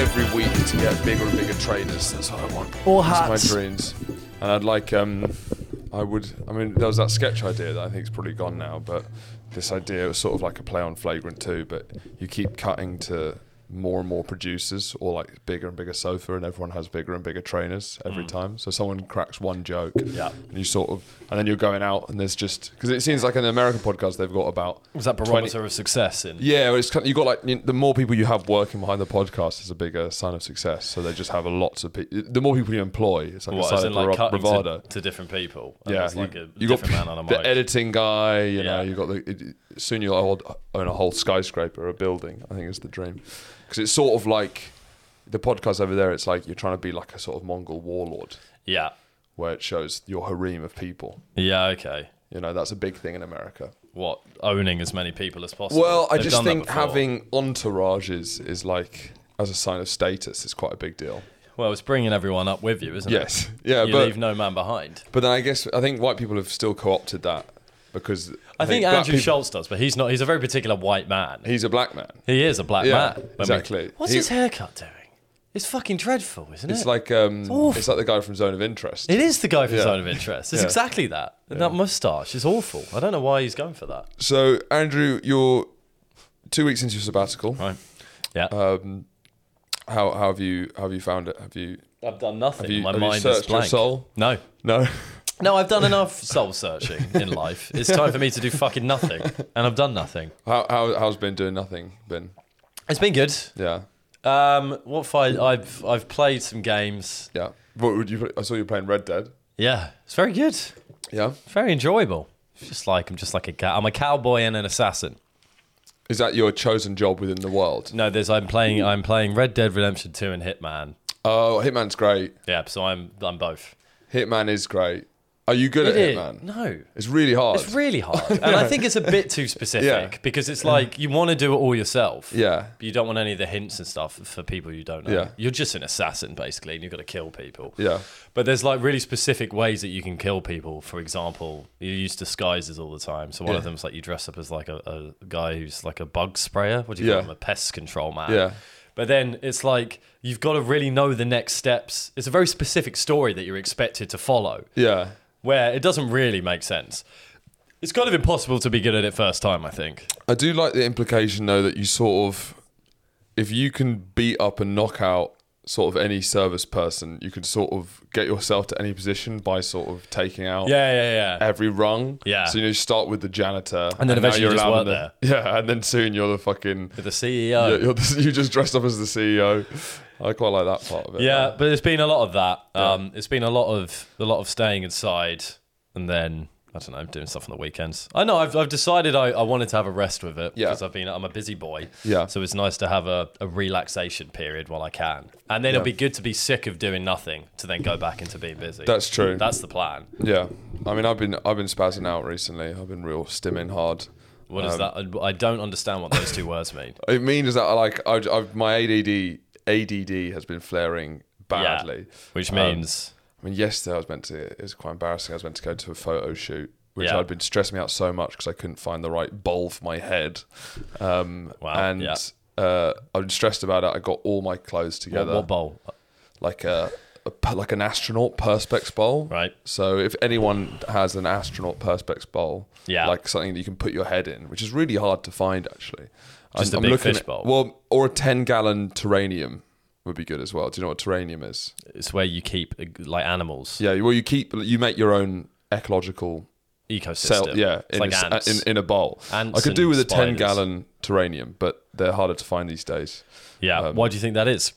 every week to get bigger and bigger trainers. That's what I want. Or Those are hats. my dreams. And I'd like, there was that sketch idea that I think is probably gone now, but this idea was sort of like a play on Flagrant 2, but you keep cutting to more and more producers, or like bigger and bigger sofa, and everyone has bigger and bigger trainers every time. So someone cracks one joke, and you sort of, and then you're going out, and there's just, because it seems like an American podcast they've got about. Was that barometer of success in? Yeah, well, it's kind of, you got like the more people you have working behind the podcast is a bigger sign of success. So they just have lots of people. The more people you employ, it's like a sign of bravado to different people. Yeah, It's like a you got different man on a mic. the editing guy. You know, you got soon you'll own a whole skyscraper, a building. I think is the dream, because it's sort of like the podcast over there. It's like you're trying to be like a sort of Mongol warlord. Yeah. Where it shows your harem of people. Yeah. Okay. You know, that's a big thing in America. What, owning as many people as possible? Well, I They've just done that think before. having entourages is like, as a sign of status, is quite a big deal. Well, it's bringing everyone up with you, isn't it? Yes. Yeah, you leave no man behind. But then I think white people have still co-opted that, because I think Andrew Schultz does, but he's not. He's a very particular white man. He's a black man. He is a black man. Exactly. What's his haircut doing? It's fucking dreadful, isn't it? It's like it's like the guy from Zone of Interest. It is the guy from Zone of Interest. It's exactly that. Yeah. That moustache is awful. I don't know why he's going for that. So, Andrew, you're 2 weeks into your sabbatical. Right. Yeah. How have you found it? I've done nothing. My have mind you is searched blank. your soul? No. No. No, I've done enough soul searching in life. It's time for me to do fucking nothing, and I've done nothing. How's been doing nothing been? It's been good. Yeah. What fight? I've played some games. Yeah. What would you? I saw you playing Red Dead. Yeah, it's very good. Yeah. Very enjoyable. I'm just like a cat. I'm a cowboy and an assassin. Is that your chosen job within the world? No, I'm playing Red Dead Redemption 2 and Hitman. Oh, Hitman's great. Yeah, so I'm both. Hitman is great. Are you good at Hitman? No. It's really hard. It's really hard. And I think it's a bit too specific because it's like you want to do it all yourself. Yeah. But you don't want any of the hints and stuff for people you don't know. Yeah. You're just an assassin, basically, and you've got to kill people. Yeah. But there's like really specific ways that you can kill people. For example, you use disguises all the time. So one of them's like you dress up as like a guy who's like a bug sprayer. What do you call him? A pest control man. Yeah. But then it's like you've got to really know the next steps. It's a very specific story that you're expected to follow. Yeah. Where it doesn't really make sense. It's kind of impossible to be good at it first time, I think. I do like the implication, though, that you sort of, if you can beat up and knock out sort of any service person, you can sort of get yourself to any position by sort of taking out every rung. Yeah. So, you start with the janitor. And then eventually you just work there. Yeah, and then soon you're the fucking... With the CEO. You just dressed up as the CEO. I quite like that part of it. Yeah, but it's been a lot of that. It's been a lot of staying inside and then, I don't know, doing stuff on the weekends. I know, I've decided I wanted to have a rest with it because I'm a busy boy. Yeah. So it's nice to have a relaxation period while I can. And then it'll be good to be sick of doing nothing to then go back into being busy. That's true. That's the plan. Yeah. I mean, I've been spazzing out recently. I've been real stimming hard. What is that? I don't understand what those two words mean. It means that my ADD has been flaring badly. Yeah, which means... I mean, yesterday it was quite embarrassing. I was meant to go to a photo shoot, which had been stressing me out so much because I couldn't find the right bowl for my head. I've been stressed about it. I got all my clothes together. What bowl? Like an astronaut Perspex bowl. Right. So if anyone has an astronaut Perspex bowl, Yeah. like something that you can put your head in, which is really hard to find actually. Just a big fish bowl. Well, or a 10-gallon terranium would be good as well. Do you know what terranium is? It's where you keep like animals. Yeah, well, you make your own ecological Ecosystem. cell. Yeah, It's like ants. in a bowl. Ants I could do and with a spiders. 10-gallon terranium, but they're harder to find these days. Yeah. Why do you think that is?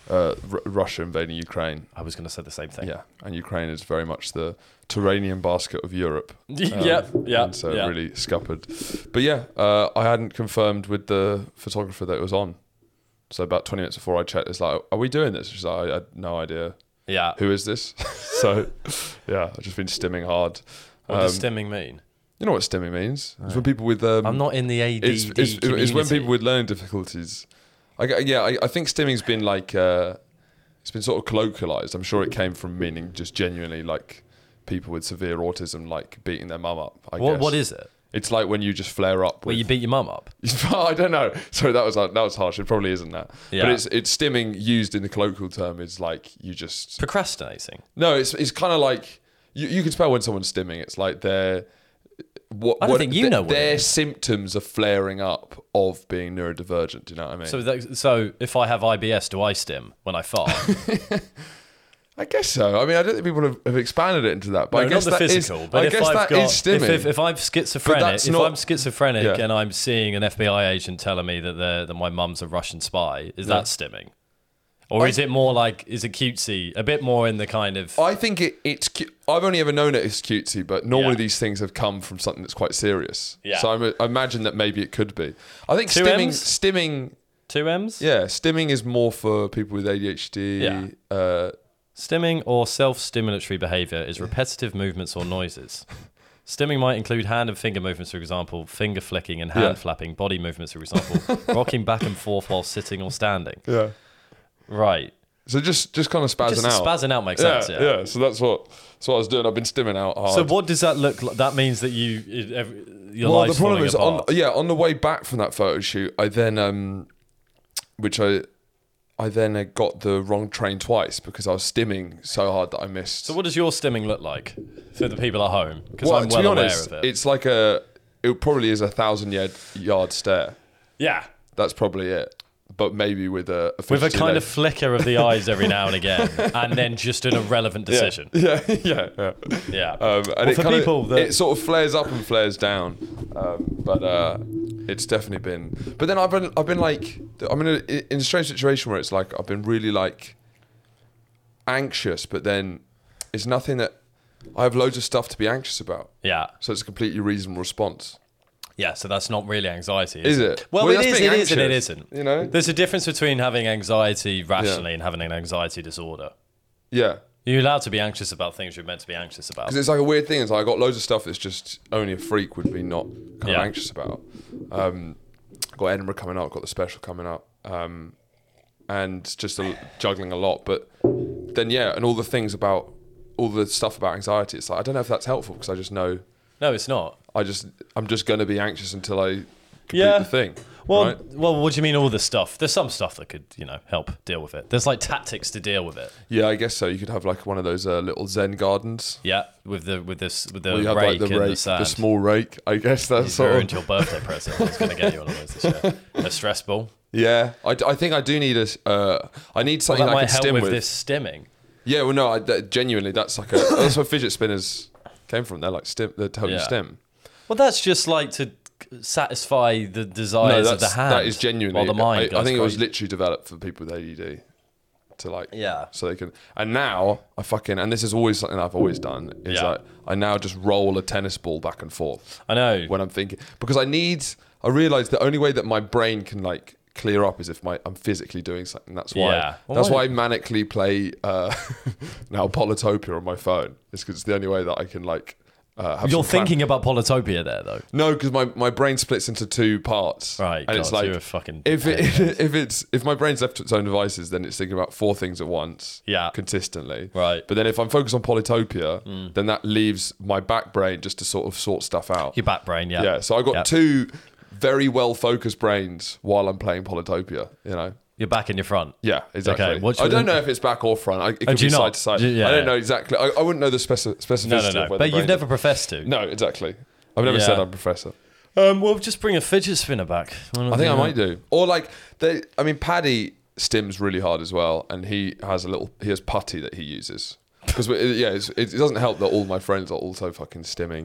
Russia invading Ukraine. I was going to say the same thing. Yeah, and Ukraine is very much the terranium basket of Europe. Yeah. And so it really scuppered. But yeah, I hadn't confirmed with the photographer that it was on. So about 20 minutes before I checked, it's like, are we doing this? She's like, I had no idea. Yeah. Who is this? So yeah, I've just been stimming hard. What does stimming mean? You know what stimming means? It's when people with... I'm not in the ADD it's when people with learning difficulties... I think stimming's been like... it's been sort of colloquialised. I'm sure it came from meaning just genuinely like people with severe autism like beating their mum up, I guess. What is it? It's like when you just flare up. Where you beat your mum up. I don't know. Sorry, that was harsh. It probably isn't that. Yeah. But it's stimming used in the colloquial term is like you just procrastinating. No, it's kind of like you can spell when someone's stimming. It's like they're I don't think you know what their symptoms are flaring up of being neurodivergent. Do you know what I mean? So if I have IBS, do I stim when I fart? I guess so. I mean, I don't think people have expanded it into that. But No, I guess not the that physical. is. But I if guess I've that got, is stimming. if I'm schizophrenic, not- schizophrenic Yeah. and I'm seeing an FBI agent telling me that my mum's a Russian spy, is that stimming? Or is it more like, is it cutesy? A bit more in the kind of... I think it's cute. I've only ever known it as cutesy, but normally Yeah. these things have come from something that's quite serious. Yeah. So I imagine that maybe it could be. I think Two M's? stimming, 2 M's? yeah, stimming is more for people with ADHD. Yeah. Stimming or self-stimulatory behavior is repetitive movements or noises. Stimming might include hand and finger movements, for example, finger flicking and hand flapping, body movements, for example, rocking back and forth while sitting or standing. Yeah. Right. So just kind of spazzing out. Spazzing out makes sense, yeah. Yeah. So that's what I was doing. I've been stimming out hard. So what does that look like? That means that your Well, life's the problem falling is, apart. on the way back from that photo shoot, I then, I then got the wrong train twice because I was stimming so hard that I missed. So what does your stimming look like for the people at home? Because Well, I'm to well be aware honest, of it. it's like it probably is 1,000-yard stare. Yeah. That's probably it. But maybe with a With a kind of flicker of the eyes every now and again, and then just an irrelevant decision. Yeah. Yeah. And it for kind people of, that- it sort of flares up and flares down. But it's definitely been. But then I've been like, I'm in a strange situation where it's like I've been really like anxious, but then it's nothing that I have loads of stuff to be anxious about. Yeah. So it's a completely reasonable response. Yeah, so that's not really anxiety, Is it? Well, Well, it that's is, being it is, and it anxious, isn't. you know? There's a difference between having anxiety rationally and having an anxiety disorder. Yeah. You're allowed to be anxious about things you're meant to be anxious about. Because it's like a weird thing. It's like I got loads of stuff that's just only a freak would be not kind of anxious about. Got Edinburgh coming up, got the special coming up, and just juggling a lot. But then and all the things about all the stuff about anxiety. It's like I don't know if that's helpful because I just know. No, it's not. I'm just going to be anxious until I complete the thing. Well, right? well, what do you mean all this stuff? There's some stuff that could, help deal with it. There's like tactics to deal with it. Yeah, I guess so. You could have like one of those little Zen gardens. Yeah, with the Where you have rake like the and rake, the sand. the small rake. I guess that's You sort of. ruined your birthday present. I was going to get you one of those this year. A stress ball. Yeah, I think I do need I need something That I might can help stim with with. this stimming. Yeah, well, no, genuinely, that's like that's where fidget spinners came from. They're like they help you stim. Well, that's just like to satisfy the desires of the hand. that is genuinely. While the mind I think it was crazy. literally developed for people with ADD to like. Yeah. So they can. And now and this is always something I've always done is Yeah. like I now just roll a tennis ball back and forth. I know. When I'm thinking because I realise the only way that my brain can like clear up is if I'm physically doing something. That's why. Yeah. Well, that's why I manically play now Polytopia on my phone. It's because it's the only way that I can like. Have You're some plan. thinking about Polytopia there, though. No, because my brain splits into two parts. Right, and God, it's like you're a fucking if my brain's left to its own devices, then it's thinking about four things at once. Yeah. Consistently. Right. But then if I'm focused on Polytopia, then that leaves my back brain just to sort of sort stuff out. Your back brain, yeah. Yeah. So I got two very well focused brains while I'm playing Polytopia. Your back and your front. Yeah, exactly. Okay, I don't know if it's back or front. It could do be you side not? to side. Yeah. I don't know exactly. I wouldn't know the specificity. No. Of where the But you've brain never is. professed to. No, exactly. I've never said I'm a professor. We'll just bring a fidget spinner back. I think I might do. Or like, Paddy stims really hard as well, and he has putty that he uses. Because it doesn't help that all my friends are also fucking stimming.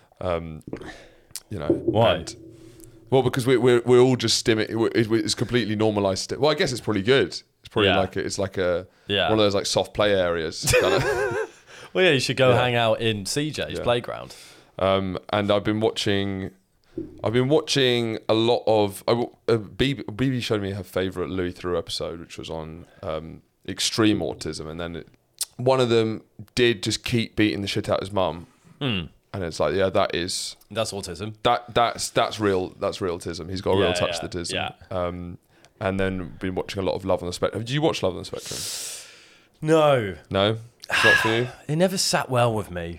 Why? Well, because we're all just stimming. It's completely normalised. Well, I guess it's probably good. It's probably like one of those like soft play areas. Well, yeah, you should go hang out in CJ's playground. And I've been watching a lot of. BB showed me her favourite Louis Theroux episode, which was on extreme autism, and then one of them did just keep beating the shit out of his mum, and it's like, that's autism. That's real. That's real autism. He's got a real touch to autism. Yeah. And then been watching a lot of Love on the Spectrum. Did you watch Love on the Spectrum? No, No, it's not for you. it never sat well with me.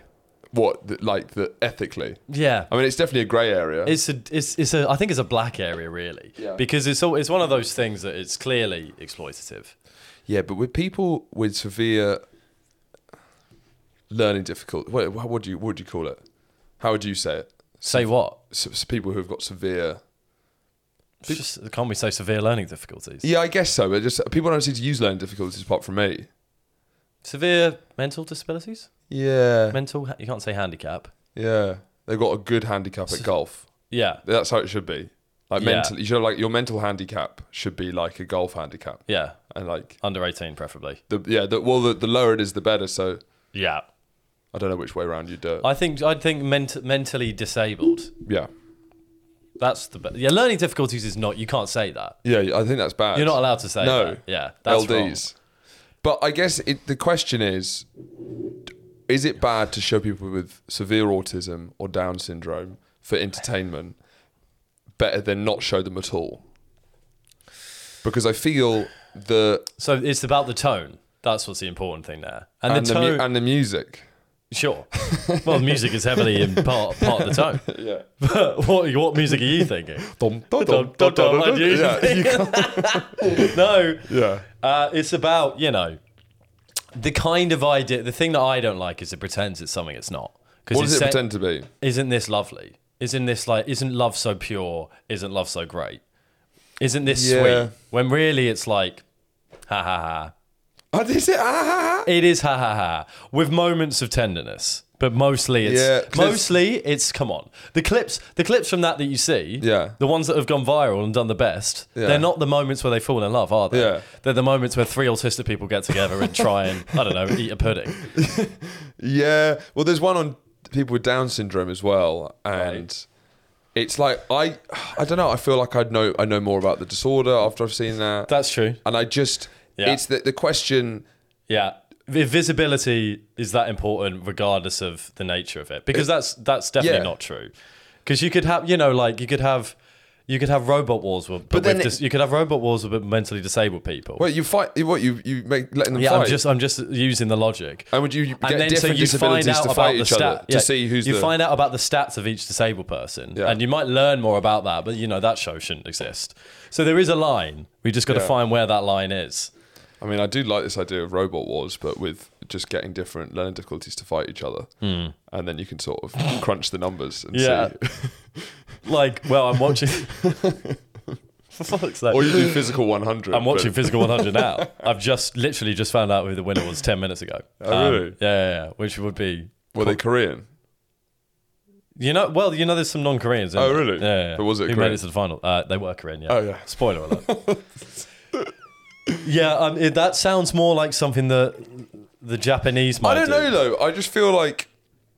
Like the ethically? Yeah. I mean, it's definitely a grey area. I think it's a black area, really. Yeah. Because it's one of those things that it's clearly exploitative. Yeah, but with people with severe learning difficulty, what do you call it? How would you say it? Say what? People who've got severe. Can't we say severe learning difficulties? Yeah, I guess so. But just people don't seem to use learning difficulties apart from me. Severe mental disabilities? Yeah. You can't say handicap. Yeah. They've got a good handicap at golf. Yeah. That's how it should be. Like Yeah. mentally, you should have, like, your mental handicap should be like a golf handicap. Yeah. And like Under 18, preferably. the lower it is, the better. So Yeah. I don't know which way around you do it. I'd think mentally disabled. Yeah. That's the best. Yeah, learning difficulties is not. You can't say that. Yeah, I think that's bad. You're not allowed to say No. that. Yeah, that's LDs. But I guess the question is it bad to show people with severe autism or Down syndrome for entertainment better than not show them at all? Because I feel So it's about the tone. That's what's the important thing there. And the tone. and the music. Sure. Well, music is heavily in part of the tone. Yeah. But what music are you thinking? Yeah. No. Yeah. It's about, the kind of idea. The thing that I don't like is it pretends it's something it's not. What does it pretend to be? Isn't this lovely? Isn't love so pure? Isn't love so great? Isn't this sweet? When really it's like, ha ha ha. Oh, is it? It is ha ha ha, with moments of tenderness, but mostly it's come on. The clips from that you see, the ones that have gone viral and done the best, they're not the moments where they fall in love, are they? Yeah. They're the moments where three autistic people get together and try and I don't know, eat a pudding. Yeah. Well, there's one on people with Down syndrome as well, and it's like I don't know. I feel like I know more about the disorder after I've seen that. That's true. And I just it's the question. Yeah. Visibility is that important regardless of the nature of it, because that's definitely not true. Because you could have you could have robot wars with you could have robot wars with mentally disabled people. Well, you fight. What you make letting them fight? Yeah, I'm just using the logic. And would you get different disabilities to fight each other to see who's you find out about the stats of each disabled person, and you might learn more about that. But that show shouldn't exist. So there is a line. We just got to find where that line is. I mean, I do like this idea of robot wars, but with just getting different learning difficulties to fight each other, and then you can sort of crunch the numbers and see. I'm watching. For fuck's sake. Or you do Physical 100. I'm watching Physical 100 now. I've literally just found out who the winner was 10 minutes ago. Oh, really? Yeah. Which would be. Were they Korean? There's some non-Koreans. Oh, really? Yeah. But was it Who Korean? made it to the final? They were Korean, yeah. Oh, yeah. Spoiler alert. Yeah, that sounds more like something that the Japanese might do. I don't know, though. I just feel like...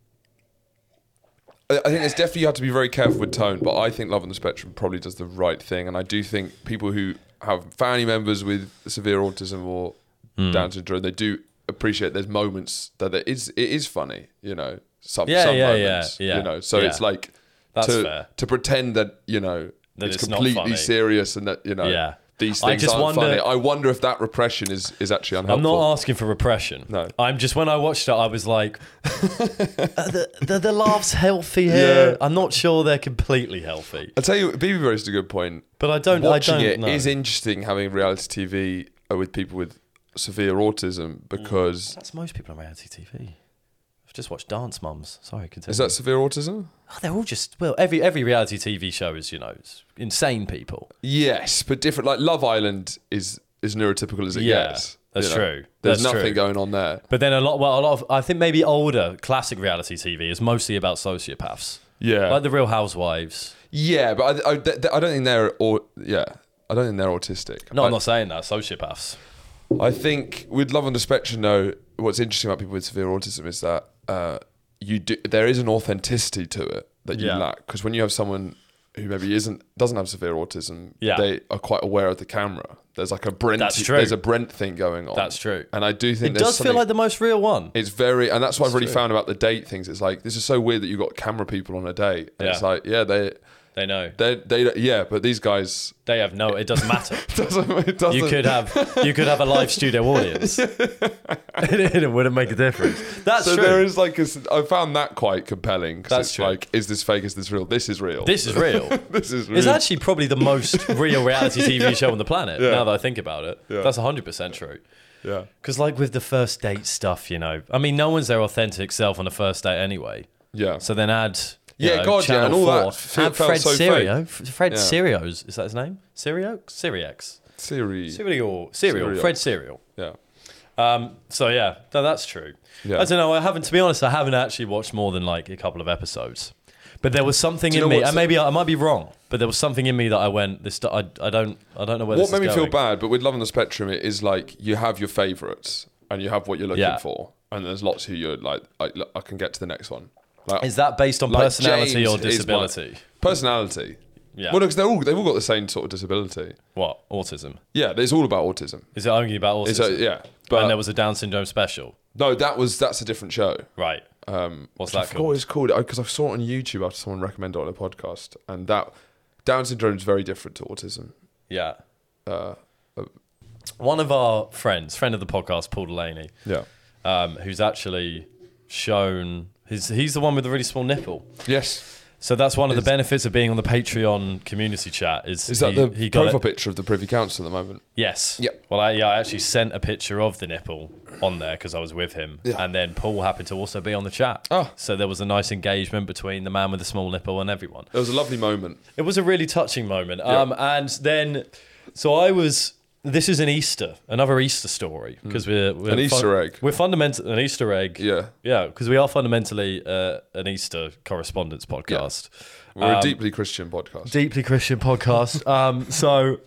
I think there's definitely, you have to be very careful with tone, but I think Love on the Spectrum probably does the right thing, and I do think people who have family members with severe autism or Down syndrome, they do appreciate there's moments that it is funny, some moments, so it's like to pretend that, that it's completely serious and that, these things aren't funny. I wonder if that repression is actually unhelpful. I'm not asking for repression. No. I'm just, when I watched it, I was like, the laughs healthy here. Yeah. I'm not sure they're completely healthy. I'll tell you, BB raised a good point. But I don't it know. Is interesting having reality TV with people with severe autism because... That's most people on reality TV. I've just watched Dance Mums. Sorry, continue. Is that severe autism? Oh, they're all just... Well, every reality TV show is, it's insane people. Yes, but different. Like Love Island is neurotypical as it gets. That's true. There's nothing going on there. But then a lot of... I think maybe older classic reality TV is mostly about sociopaths. Yeah. Like The Real Housewives. Yeah, but I don't think they're... I don't think they're autistic. No, I'm not saying that. Sociopaths. I think with Love on the Spectrum, though, what's interesting about people with severe autism is that there is an authenticity to it that you lack, because when you have someone who maybe doesn't have severe autism, they are quite aware of the camera. There's like a Brent. That's true. There's a Brent thing going on. That's true. And I do think it does feel like the most real one. It's very, and that's what I've really found about the date things. It's like, this is so weird that you've got camera people on a date. And it's like, they're They know. Yeah, but these guys They have no. It doesn't matter. it doesn't. You could have a live studio audience. It wouldn't make a difference. That's so true. there is like I found that quite compelling. 'Cause That's it's true. like, is this fake? Is this real? This is real. This is real. This is real. It's actually probably the most real reality TV show on the planet. Yeah. Now that I think about it, Yeah. that's 100% true. Yeah. Because like with the first date stuff, I mean, no one's their authentic self on a first date anyway. Yeah. So then add. Yeah, God, yeah, Channel and all 4. that Add felt Fred so Serio. Fred Yeah. Serios, is that his name? Serio? Seriex. Serial. Fred Serial. Yeah. So yeah, no, that's true. Yeah. I don't know. To be honest, I haven't actually watched more than like a couple of episodes. But there was something you in know me, what's and maybe I might be wrong, but there was something in me that I went, I don't know where this What is made me feel going. bad, but with Love on the Spectrum, it is like you have your favourites and you have what you're looking Yeah. for, and there's lots who you're like, I can get to the next one. Like, Is that based on like personality James or is my- disability? personality? Yeah. Well, because they've all got the same sort of disability. What? Autism? Yeah, it's all about autism. Is it only about autism? It's yeah, but And there was a Down syndrome special. no, that's a different show. Right. What's that I forgot what called? it's called because I saw it on YouTube after someone recommended it on a podcast, and that Down syndrome is very different to autism. Yeah. Uh, One of our friend of the podcast, Paul Delaney, yeah. who's actually shown he's the one with the really small nipple. Yes. So that's one of the benefits of being on the Patreon community chat. Is that he the got profile it? picture of the Privy Council at the moment? Yes. Yep. Well, I actually sent a picture of the nipple on there because I was with him, Yeah. and then Paul happened to also be on the chat. Oh. So there was a nice engagement between the man with the small nipple and everyone. It was a lovely moment. It was a really touching moment. Yeah. And then, so I was. This is another Easter story because we're An Easter egg. We're fundamentally an Easter egg. Yeah. Yeah, because we are fundamentally an Easter correspondence podcast. We're a deeply Christian podcast. Deeply Christian podcast. So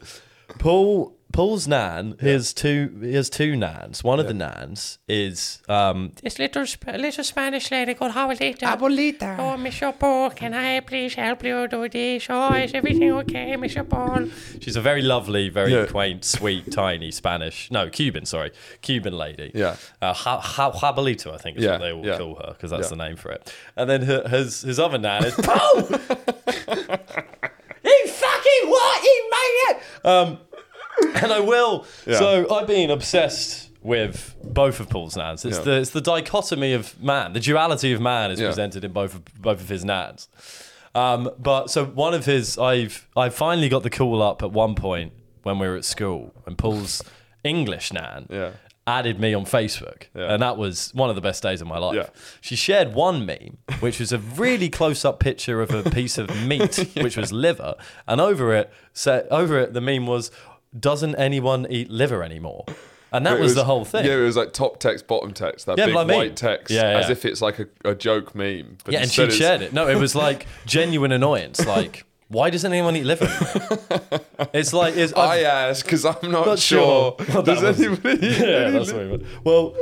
Paul's nan, he has two nans. One of the nans is This little Spanish lady called Abuelita. Abuelita. Oh, Mr. Paul, can I please help you do this? Oh, is everything okay, Mr. Paul? she's a very lovely, very Yeah. quaint, sweet, tiny Cuban lady. Yeah. Abuelita, I think is Yeah, what they all yeah. call her because that's Yeah. the name for it. And then his other nan is Paul. You fucking what? You made it. And I will. Yeah. So I've been obsessed with both of Paul's nans. It's Yeah. the dichotomy of man, the duality of man is Yeah. presented in both of his nans. But so one of his, I finally got the call up at one point when we were at school, and Paul's English nan Yeah. added me on Facebook, Yeah. and that was one of the best days of my life. Yeah. She shared one meme, which was a really close-up picture of a piece of meat, which was liver, and over it, the meme was, "Doesn't anyone eat liver anymore?" And that It was the whole thing. Yeah, it was like top text, bottom text, that Yeah, big like me. white text, Yeah, as yeah. if it's like a joke meme. But Yeah, and instead she shared it. No, it was like genuine annoyance. Like, why doesn't anyone eat liver anymore? It's like, I ask because I'm not sure. Well, that Does was- anybody? Yeah, that's what it was.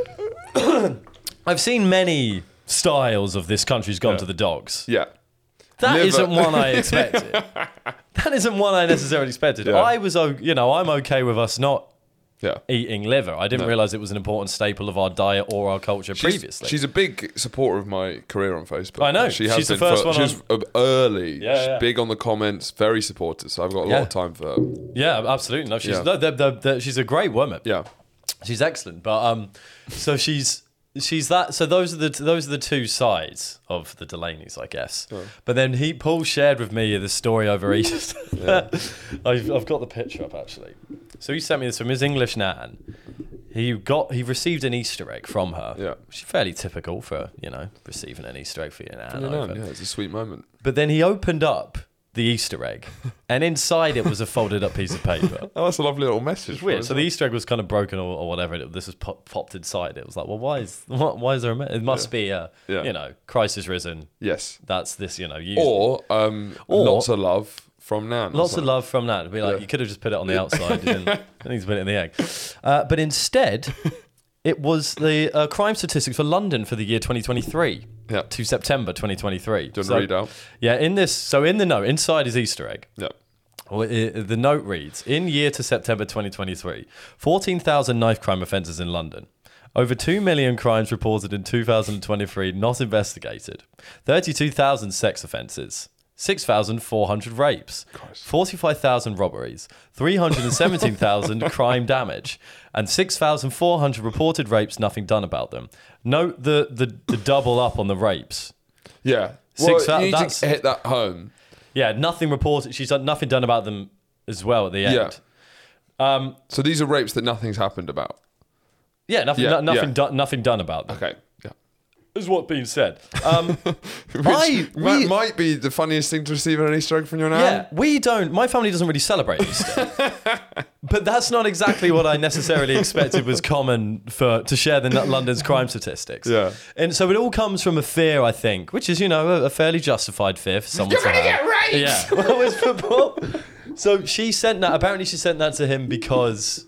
Well, I've seen many styles of this country's gone to the dogs. Yeah. That Liver. isn't one I expected. That isn't one I necessarily expected. Yeah. I'm okay with us not Yeah. eating liver. I didn't realize it was an important staple of our diet or our culture previously. She's a big supporter of my career on Facebook. I know. She has She's the been first for, one She was early. Yeah, She's yeah. big on the comments, very supportive. So I've got a lot Yeah. of time for her. Yeah, absolutely. No, she's Yeah. she's a great woman. Yeah. She's excellent. But so she's that. So those are the two sides of the Delaney's, I guess. But then Paul shared with me the story over Easter. I've got the picture up actually. So he sent me this from his English nan. He received an Easter egg from her. Yeah. Which is fairly typical for receiving an Easter egg for your nan. Yeah, it's a sweet moment. But then he opened up the Easter egg, and inside it was a folded up piece of paper. Oh, that's a lovely little message. Weird. So the Easter egg was kind of broken or whatever. This was popped inside. It was like, well, why is there a? It must be a Christ is risen. Yes. That's this. Used Or lots of love from Nan. lots of love from that. It'd be like you could have just put it on the outside. You didn't need to put it in the egg. But instead, it was the crime statistics for London for the year 2023 Yeah. to September 2023. Do you want to read out? Yeah, in the note inside his Easter egg. Yeah. Well, the note reads, in year to September 2023, 14,000 knife crime offences in London. Over 2 million crimes reported in 2023 not investigated. 32,000 sex offences. 6,400 rapes, Christ. 45,000 robberies, 317,000 crime damage, and 6,400 reported rapes, nothing done about them. Note the double up on the rapes. Yeah. Six Well, you need that's- to hit that home. Yeah, nothing reported. She's done nothing done about them as well at the end. Yeah. So these are rapes that nothing's happened about. Yeah, nothing, Yeah, nothing, yeah. Done, nothing done about them. Okay. Yeah. Is what's being said. Which might be the funniest thing to receive an Easter egg from your nan. Yeah, we don't. My family doesn't really celebrate Easter, but that's not exactly what I necessarily expected was common to share the London's crime statistics. Yeah. and so it all comes from a fear, I think, which is a fairly justified fear for someone You're to gonna have. get raped! Yeah, well, it's football. So she sent that. Apparently, she sent that to him because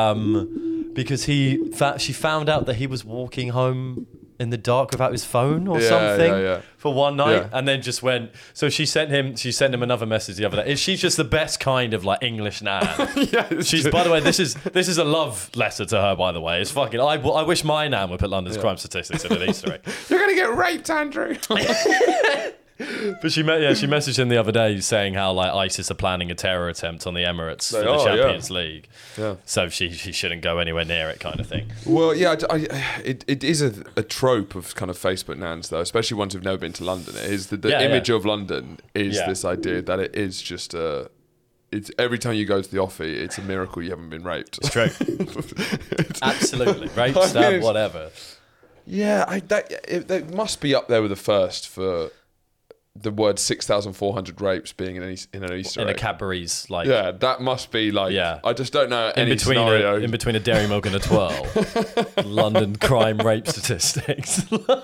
she found out that he was walking home in the dark without his phone or something for one night, and then just went. So she sent him another message the other day. She's just the best kind of like English nan. She's, by the way, this is a love letter to her. By the way, it's fucking. I wish my nan would put London's crime statistics in an Easter egg. You're gonna get raped, Andrew. But she messaged him the other day saying how like ISIS are planning a terror attempt on the Emirates for the are, Champions League. Yeah. So she shouldn't go anywhere near it, kind of thing. Well, yeah, it is a trope of kind of Facebook nans, though, especially ones who've never been to London. It is the image of London is this idea that it is just it's every time you go to the offie, it's a miracle you haven't been raped. It's true. Absolutely. Rape, I mean, stab, it's- whatever. Yeah, it must be up there with the first for the word 6,400 rapes being in an Easter In a egg. Cadbury's, like, Yeah, that must be like. Yeah. I just don't know in any scenario. between a Dairy Milk and a twirl. London crime rape statistics.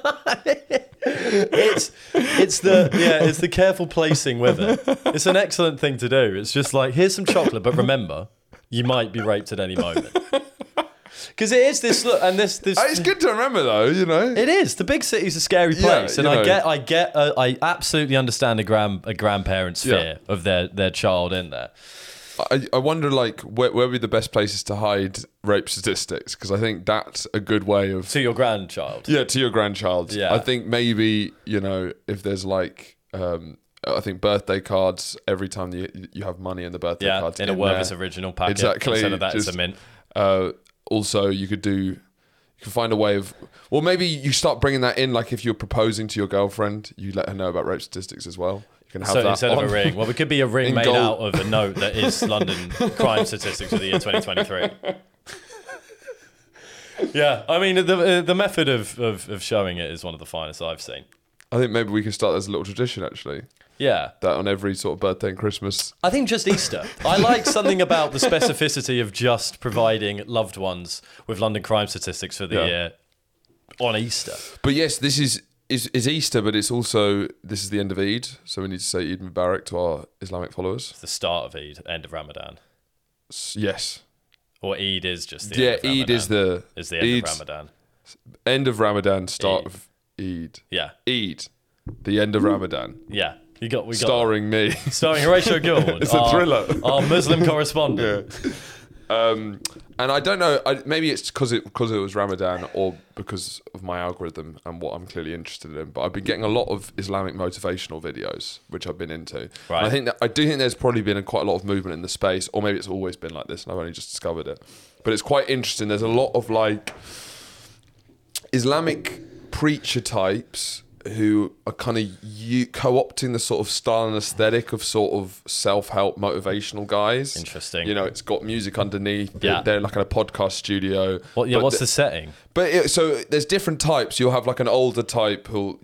it's the careful placing with it. It's an excellent thing to do. It's just like, here's some chocolate, but remember, you might be raped at any moment. Because it is this look, and this. It's good to remember, though. It is. The big city's a scary place, and I absolutely understand a grandparent's fear of their child in there. I wonder, like, where would be the best places to hide rape statistics? Because I think that's a good way of To your grandchild. Yeah, to your grandchild. Yeah. I think maybe if there's like. I think birthday cards every time you have money in the birthday cards in a Werther's original packet. Exactly. Instead of that, Just, it's a mint. Also, you can find a way of. Well, maybe you start bringing that in. Like if you're proposing to your girlfriend, you let her know about rape statistics as well. You can have So that instead on. of a ring, well, it could be a ring In made gold. out of a note that is London crime statistics for the year 2023. Yeah, I mean the method of showing it is one of the finest I've seen. I think maybe we can start as a little tradition actually. Yeah. That on every sort of birthday and Christmas. I think just Easter. I like something about the specificity of just providing loved ones with London crime statistics for the year on Easter. But yes, this is Easter, but it's also this is the end of Eid, so we need to say Eid Mubarak to our Islamic followers. The start of Eid, end of Ramadan. Yes. Or Eid is just the end of Ramadan. Eid is the end Eid, of Ramadan. End of Ramadan, start Eid. of Eid. Yeah. Eid, the end of Ramadan. Yeah. We got Starring me. Starring Horatio Gilwood. It's a thriller. Our Muslim correspondent. And I don't know. Maybe it's because it was Ramadan, or because of my algorithm and what I'm clearly interested in. But I've been getting a lot of Islamic motivational videos, which I've been into. Right. And I do think there's probably been quite a lot of movement in the space, or maybe it's always been like this, and I've only just discovered it. But it's quite interesting. There's a lot of like Islamic preacher types who are kind of co-opting the sort of style and aesthetic of sort of self-help motivational guys. Interesting. It's got music underneath. Yeah. They're like in a podcast studio. What's the setting? So there's different types. You'll have like an older type who'll,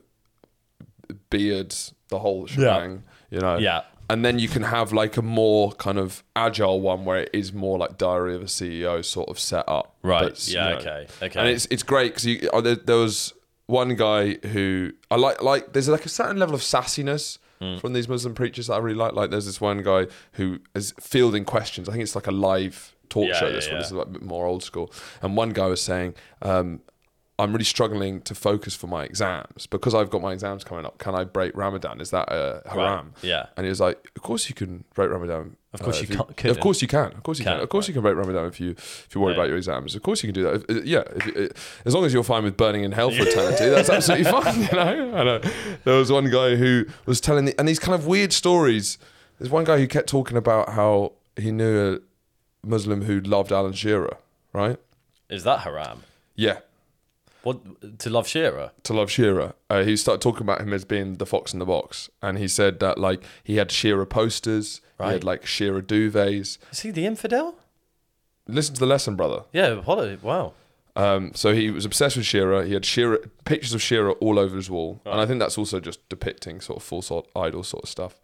beards, the whole shebang, Yeah. And then you can have like a more kind of agile one where it is more like Diary of a CEO sort of set up. Right. But, Yeah. Okay. And it's great because there was one guy who I like there's like a certain level of sassiness from these Muslim preachers that I really like. Like there's this one guy who is fielding questions. I think it's like a live talk show. This one is like a bit more old school. And one guy was saying, I'm really struggling to focus for my exams because I've got my exams coming up. Can I break Ramadan? Is that a haram? Right. Yeah. And he was like, of course you can break Ramadan. Of course you if couldn't. Of course you can. Of course you can. Of course you can break Ramadan if you worry about your exams. Of course you can do that. As long as you're fine with burning in hell for eternity, that's absolutely fine. You know. I know. There was one guy who was telling and these kind of weird stories. There's one guy who kept talking about how he knew a Muslim who loved Alan Shearer. Right? Is that haram? Yeah. What, to love Shearer? To love Shearer. He started talking about him as being the fox in the box. And he said that like he had Shearer posters, he had like Shearer duvets. Is he the infidel? Listen to the lesson, brother. Yeah, wow. So he was obsessed with Shearer. He had pictures of Shearer all over his wall. Right. And I think that's also just depicting sort of false idol sort of stuff.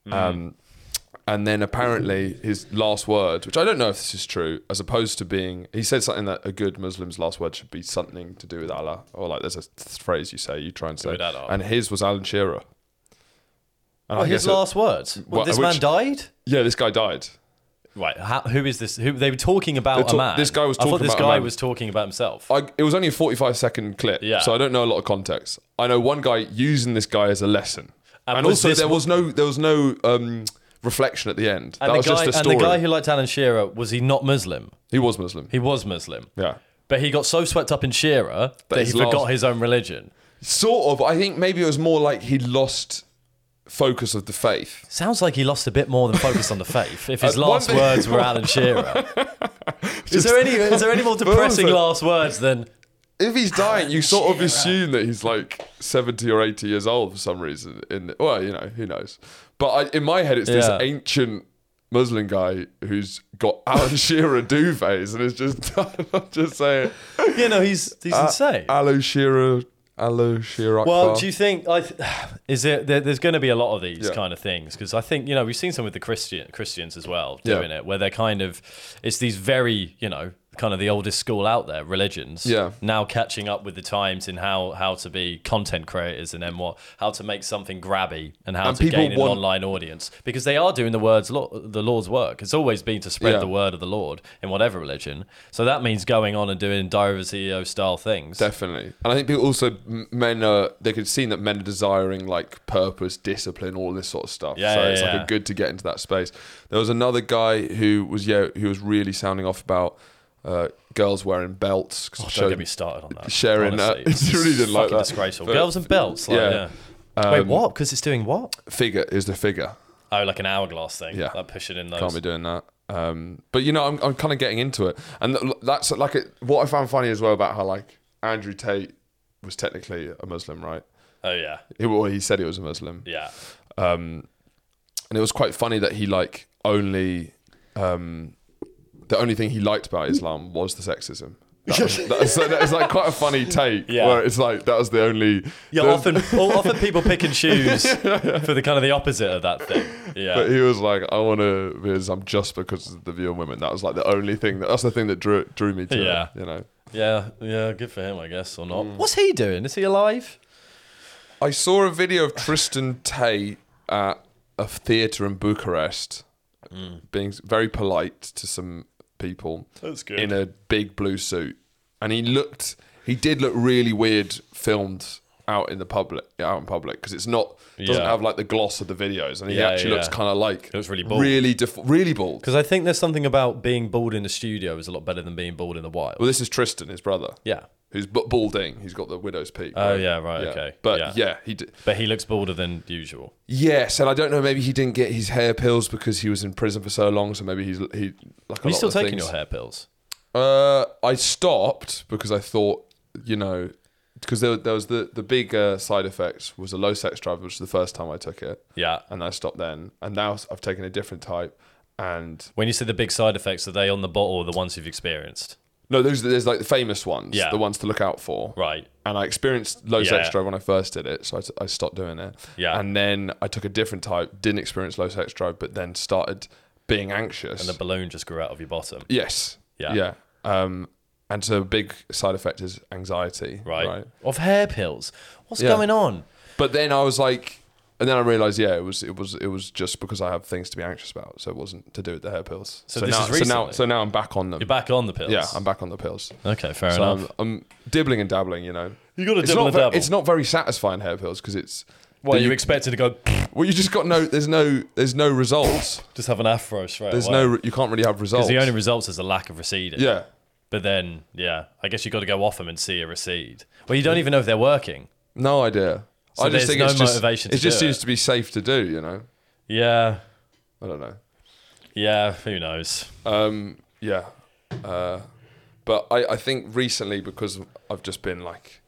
And then apparently his last words, which I don't know if this is true, as opposed to being, he said something that a good Muslim's last word should be something to do with Allah, or like there's a phrase you try and say, and his was Alan Shearer. And his last words? This man died? Yeah, this guy died. Right. Who is this? Who they were talking about a man? This guy was talking about I thought this guy was talking about himself. It was only a 45-second clip, so I don't know a lot of context. I know one guy using this guy as a lesson, and also there was no reflection at the end. And that was just a story. And the guy who liked Alan Shearer, was he not Muslim? He was Muslim. He was Muslim. Yeah. But he got so swept up in Shearer that he forgot his own religion. Sort of. I think maybe it was more like he lost focus of the faith. Sounds like he lost a bit more than focus on the faith if his last words were Alan Shearer. Is there any more depressing last words than... If he's dying, you sort of assume that he's like 70 or 80 years old for some reason. Well, you know, who knows? But in my head, it's this ancient Muslim guy who's got Alan Shearer duvets, and it's just, I'm just saying. You know, he's insane. Alan Shearer Akbar. Well, do you think there's going to be a lot of these kind of things? Because I think, you know, we've seen some with the Christians as well doing it, where they're kind of, it's these very, you know, kind of the oldest school out there, religions, now catching up with the times in how to be content creators and then how to make something grabby and how to gain an online audience, because they are doing the Lord's work. It's always been to spread the word of the Lord in whatever religion. So that means going on and doing Diary of a CEO style things. Definitely. And I think people also, they could see that men are desiring like purpose, discipline, all this sort of stuff. It's like good to get into that space. There was another guy who was really sounding off about girls wearing belts. Don't get me started on that. Sharing that. It really didn't like that. Disgraceful. Girls and belts. Wait, what? Because it's doing what? Figure is the figure. Oh, like an hourglass thing. Yeah. Like pushing in those. Can't be doing that. But you know, I'm kind of getting into it, and that's like what I found funny as well about how like Andrew Tate was technically a Muslim, right? Oh yeah. He said he was a Muslim. Yeah. And it was quite funny that he like only. The only thing he liked about Islam was the sexism. That's like quite a funny take. Yeah. Where it's like that was the only. Yeah, often people pick and choose for the kind of the opposite of that thing. Yeah. But he was like, I want to be Islam just because of the view on women. That was like the only thing. That's the thing that drew me to it. You know. Yeah. Good for him, I guess, or not. What's he doing? Is he alive? I saw a video of Tristan Tate at a theatre in Bucharest, being very polite to some people. That's good. In a big blue suit, and he did look really weird filmed out in public because it's not doesn't have like the gloss of the videos, and he actually looks kind of like looks really bald, really bald. Because I think there's something about being bald in the studio is a lot better than being bald in the wild. Well, this is Tristan, his brother. Yeah. Who's balding. He's got the widow's peak. Oh, yeah, right, okay. But he did. But he looks balder than usual. Yes, and I don't know, maybe he didn't get his hair pills because he was in prison for so long, so maybe he like Are you still taking your hair pills? I stopped because I thought, you know, because there was the big side effects was a low sex drive, which was the first time I took it. Yeah. And I stopped then. And now I've taken a different type. And when you say the big side effects, are they on the bottle or the ones you've experienced? No, there's like the famous ones, the ones to look out for. Right. And I experienced low sex drive when I first did it, so I stopped doing it. Yeah. And then I took a different type, didn't experience low sex drive, but then started being anxious. And the balloon just grew out of your bottom. Yes. Yeah. And so a big side effect is anxiety. Right. Of hair pills. What's going on? But then I was like, And then I realised, it was just because I have things to be anxious about, so it wasn't to do with the hair pills. So this is recently? So now I'm back on them. You're back on the pills. Yeah, I'm back on the pills. Okay, fair So enough. I'm dibbling and dabbling, you know. You got to It's dibble not and ve- dabble. It's not very satisfying hair pills because it's. Well, you- you expected to go Well, you just got there's no results. just have an afro straight There's away. you can't really have Because results. the only results is a lack of receding. Yeah. But then, I guess you got to go off them and see a recede. Well, you don't even know if they're working. No idea. So I just there's think no it's just motivation it to just do seems it. to be safe to do, you know. Yeah. I don't know. Yeah, who knows? Yeah. But I think recently, because I've just been like,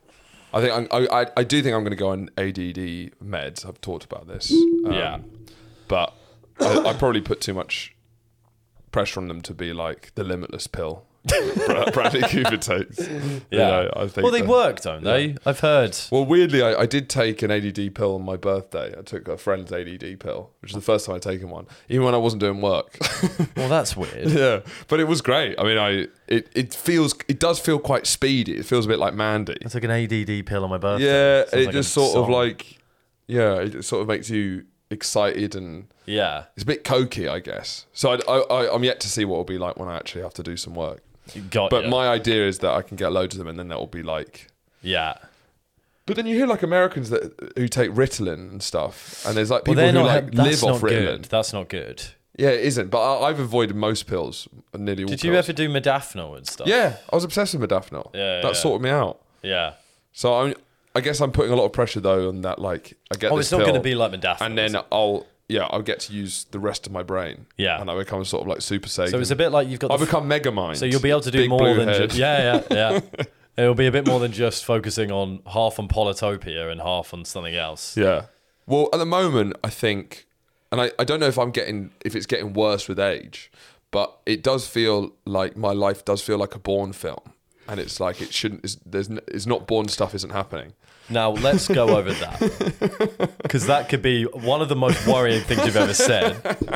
I do think I'm going to go on ADD meds. I've talked about this. Yeah. But I probably put too much pressure on them to be like the limitless pill Bradley Cooper takes. Yeah. You know, I think Well, they that- work, don't they? I've heard. Well, weirdly, I did take an ADD pill on my birthday. I took a friend's ADD pill, which is the first time I'd taken one, even when I wasn't doing work. Well, that's weird. Yeah, but it was great. I mean, it does feel quite speedy. It feels a bit like Mandy. I took an ADD pill on my birthday. Yeah, Sounds it like just a sort of song. like, it sort of makes you excited and Yeah. it's a bit cokey, I guess. So I'm yet to see what it'll be like when I actually have to do some work. Got But ya. my idea is that I can get loads of them, and then that will be like. Yeah. But then you hear like Americans who take Ritalin and stuff, and there's like Well, people they're who not. like That's live off not Ritalin. good. That's not good. Yeah, it isn't. But I've avoided most pills, nearly all. Did you pills. ever do modafinil and stuff? Yeah, I was obsessed with modafinil. Yeah, that yeah. sorted me out. Yeah. So I guess I'm putting a lot of pressure though on that. Like I get Oh, this it's not pill, going to be like modafinil. and then I'll get to use the rest of my brain. Yeah. and I become sort of like Super Saiyan. So it's a bit like you've got. I the become Megamind. So you'll be able to do Big more blue than head. just yeah. It'll be a bit more than just focusing on half on Polytopia and half on something else. Yeah. Well, at the moment, I think, and I don't know if it's getting worse with age, but it does feel like my life does feel like a Bourne film, and it's like it shouldn't. It's not Bourne stuff isn't happening. Now let's go over that because that could be one of the most worrying things you've ever said.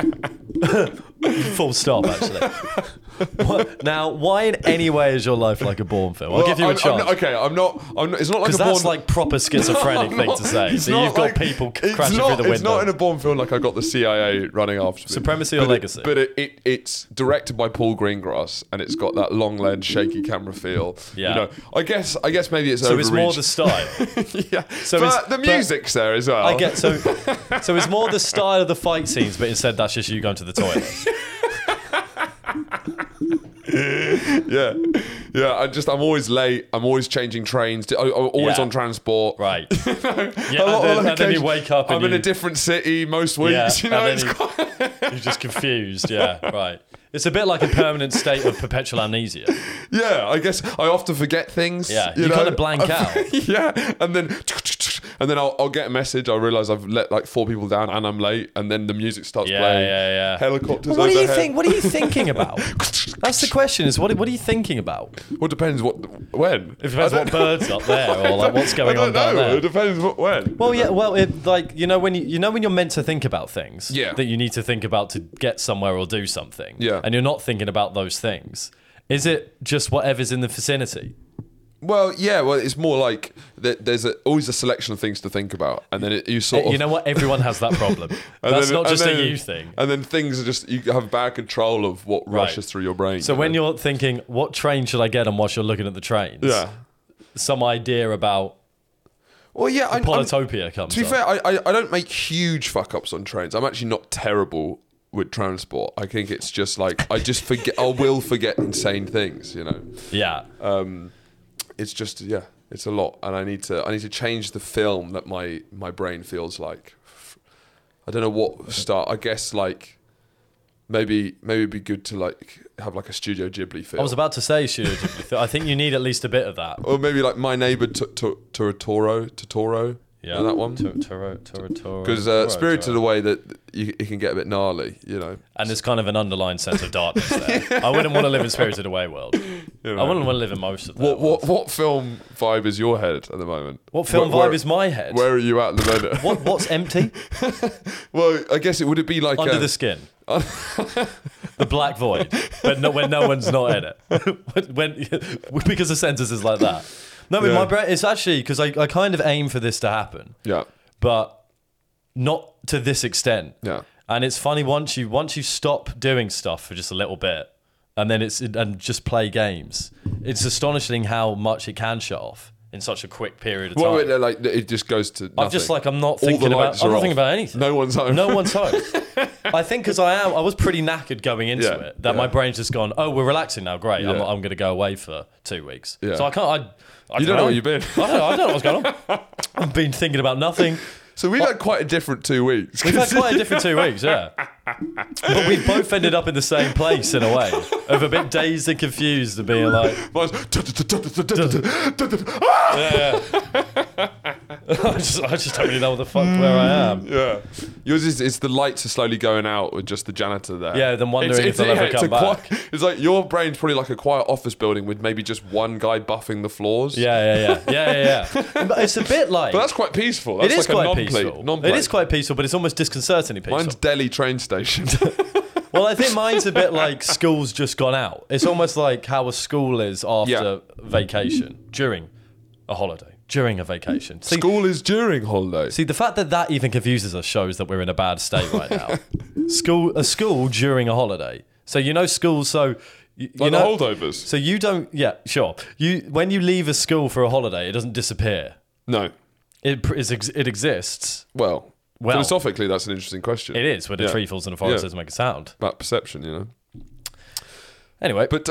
Full stop. Actually. Now, why in any way is your life like a Bourne film? I'll give you a chance. I'm not. It's not like Because a Bourne. that's like proper schizophrenic I'm thing not- to say. it's So not you've got like- people it's crashing not, through the window. It's not in a Bourne film like I got the CIA running after me. Supremacy or But Legacy? But it's directed by Paul Greengrass, and it's got that long lens, shaky camera feel. Yeah. You know, I guess maybe it's So it's more the overreached. style. Yeah. So but it's- the but- music's there as well. I get so it's more the style of the fight scenes, but instead that's just you going to the toilet. Yeah. I'm always late. I'm always changing trains. I'm always Yeah. on transport. Right. A Yeah, lot of and then you occasions, wake up and I'm in you- a different city most weeks. Yeah, You know, and it's then quite. You're just confused. Yeah, right. It's a bit like a permanent state of perpetual amnesia. Yeah, I guess I often forget things. Yeah, you know? kinda blank out. Yeah, and then I'll get a message. I realise I've let like 4 people down and I'm late, and then the music starts Yeah, playing. yeah. Helicopters What do you overhead. think? What are you thinking about? That's the question. Is what are you thinking about? Well, it depends when. It depends what bird's up there or like what's going I on don't down know. there. It depends when. Well, yeah. Well, it, like when you're meant to think about things. Yeah. That you need to think about to get somewhere or do something. Yeah. And you're not thinking about those things. Is it just whatever's in the vicinity? Well, yeah. Well, it's more like there's always a selection of things to think about, and then you sort of. You know what? Everyone has that problem. and That's then- not and just then- a you thing. And then things are just you have bad control of what rushes through your brain. So you when know? you're thinking, what train should I get on whilst you're looking at the trains? yeah. Some idea about Well, yeah. Polytopia comes To be up. fair, I don't make huge fuck ups on trains. I'm actually not terrible with transport. I think it's just like I just forget. I will forget insane things. You know, Yeah. it's just it's a lot, and I need to change the film that my brain feels like. I don't know what start. I guess like maybe it'd be good to like have like a Studio Ghibli film. I was about to say, Studio Ghibli. I think you need at least a bit of that. or maybe like My Neighbor Totoro. Yeah. And that one. Toro. Because Spirited Away, that it can get a bit gnarly, you know. And there's kind of an underlying sense of darkness there. I wouldn't want to live in Spirited Away world. You know. I wouldn't want to live in most of that. What film vibe is your head at the moment? What film Where- vibe is my head? Where are you at the minute? What's empty? Well, I guess would it be like Under the skin. The black void. But when no one's not in it. Because the sentence is like that. No, in Yeah. my brain, it's actually because I kind of aim for this to happen. yeah. But not to this extent. Yeah. And it's funny once you stop doing stuff for just a little bit, and then and just play games. It's astonishing how much it can shut off in such a quick period of time. Well, like it just goes to nothing. I'm just like I'm not All the thinking lights about. I'm are not off. thinking about anything. No one's home. No one's home. I think because I was pretty knackered going into Yeah, it that yeah. my brain's just gone. Oh, we're relaxing now. Great. I'm Yeah. going to go away for 2 weeks. Yeah. So I can't. I You don't know where you've been. I don't know what's going on. I've been thinking about nothing. So we've had quite a different 2 weeks. We've had quite a different 2 weeks, yeah. But we've both ended up in the same place in a way, of a bit dazed and confused and being like, yeah. I just don't really know what the fuck where I am. Yeah. Yours is it's the lights are slowly going out with just the janitor there. Yeah, then wondering if they'll ever come back. It's like your brain's probably like a quiet office building with maybe just one guy buffing the floors. Yeah. But it's a bit like. But that's quite peaceful. That's It is like quite a peaceful. non-play. It is quite peaceful, but it's almost disconcertingly peaceful. Mine's Delhi train station. Well, I think mine's a bit like school's just gone out. It's almost like how a school is after vacation, during a holiday, during a vacation. See, School is during holiday. see, the fact that even confuses us shows that we're in a bad state right now. A school during a holiday. So school. So you Like the know, holdovers. So you don't. Yeah, sure. When you leave a school for a holiday, it doesn't disappear. No. It exists. Well, Well, philosophically, that's an interesting question. It is when a tree falls in a forest doesn't make a sound. About perception, you know. Anyway, But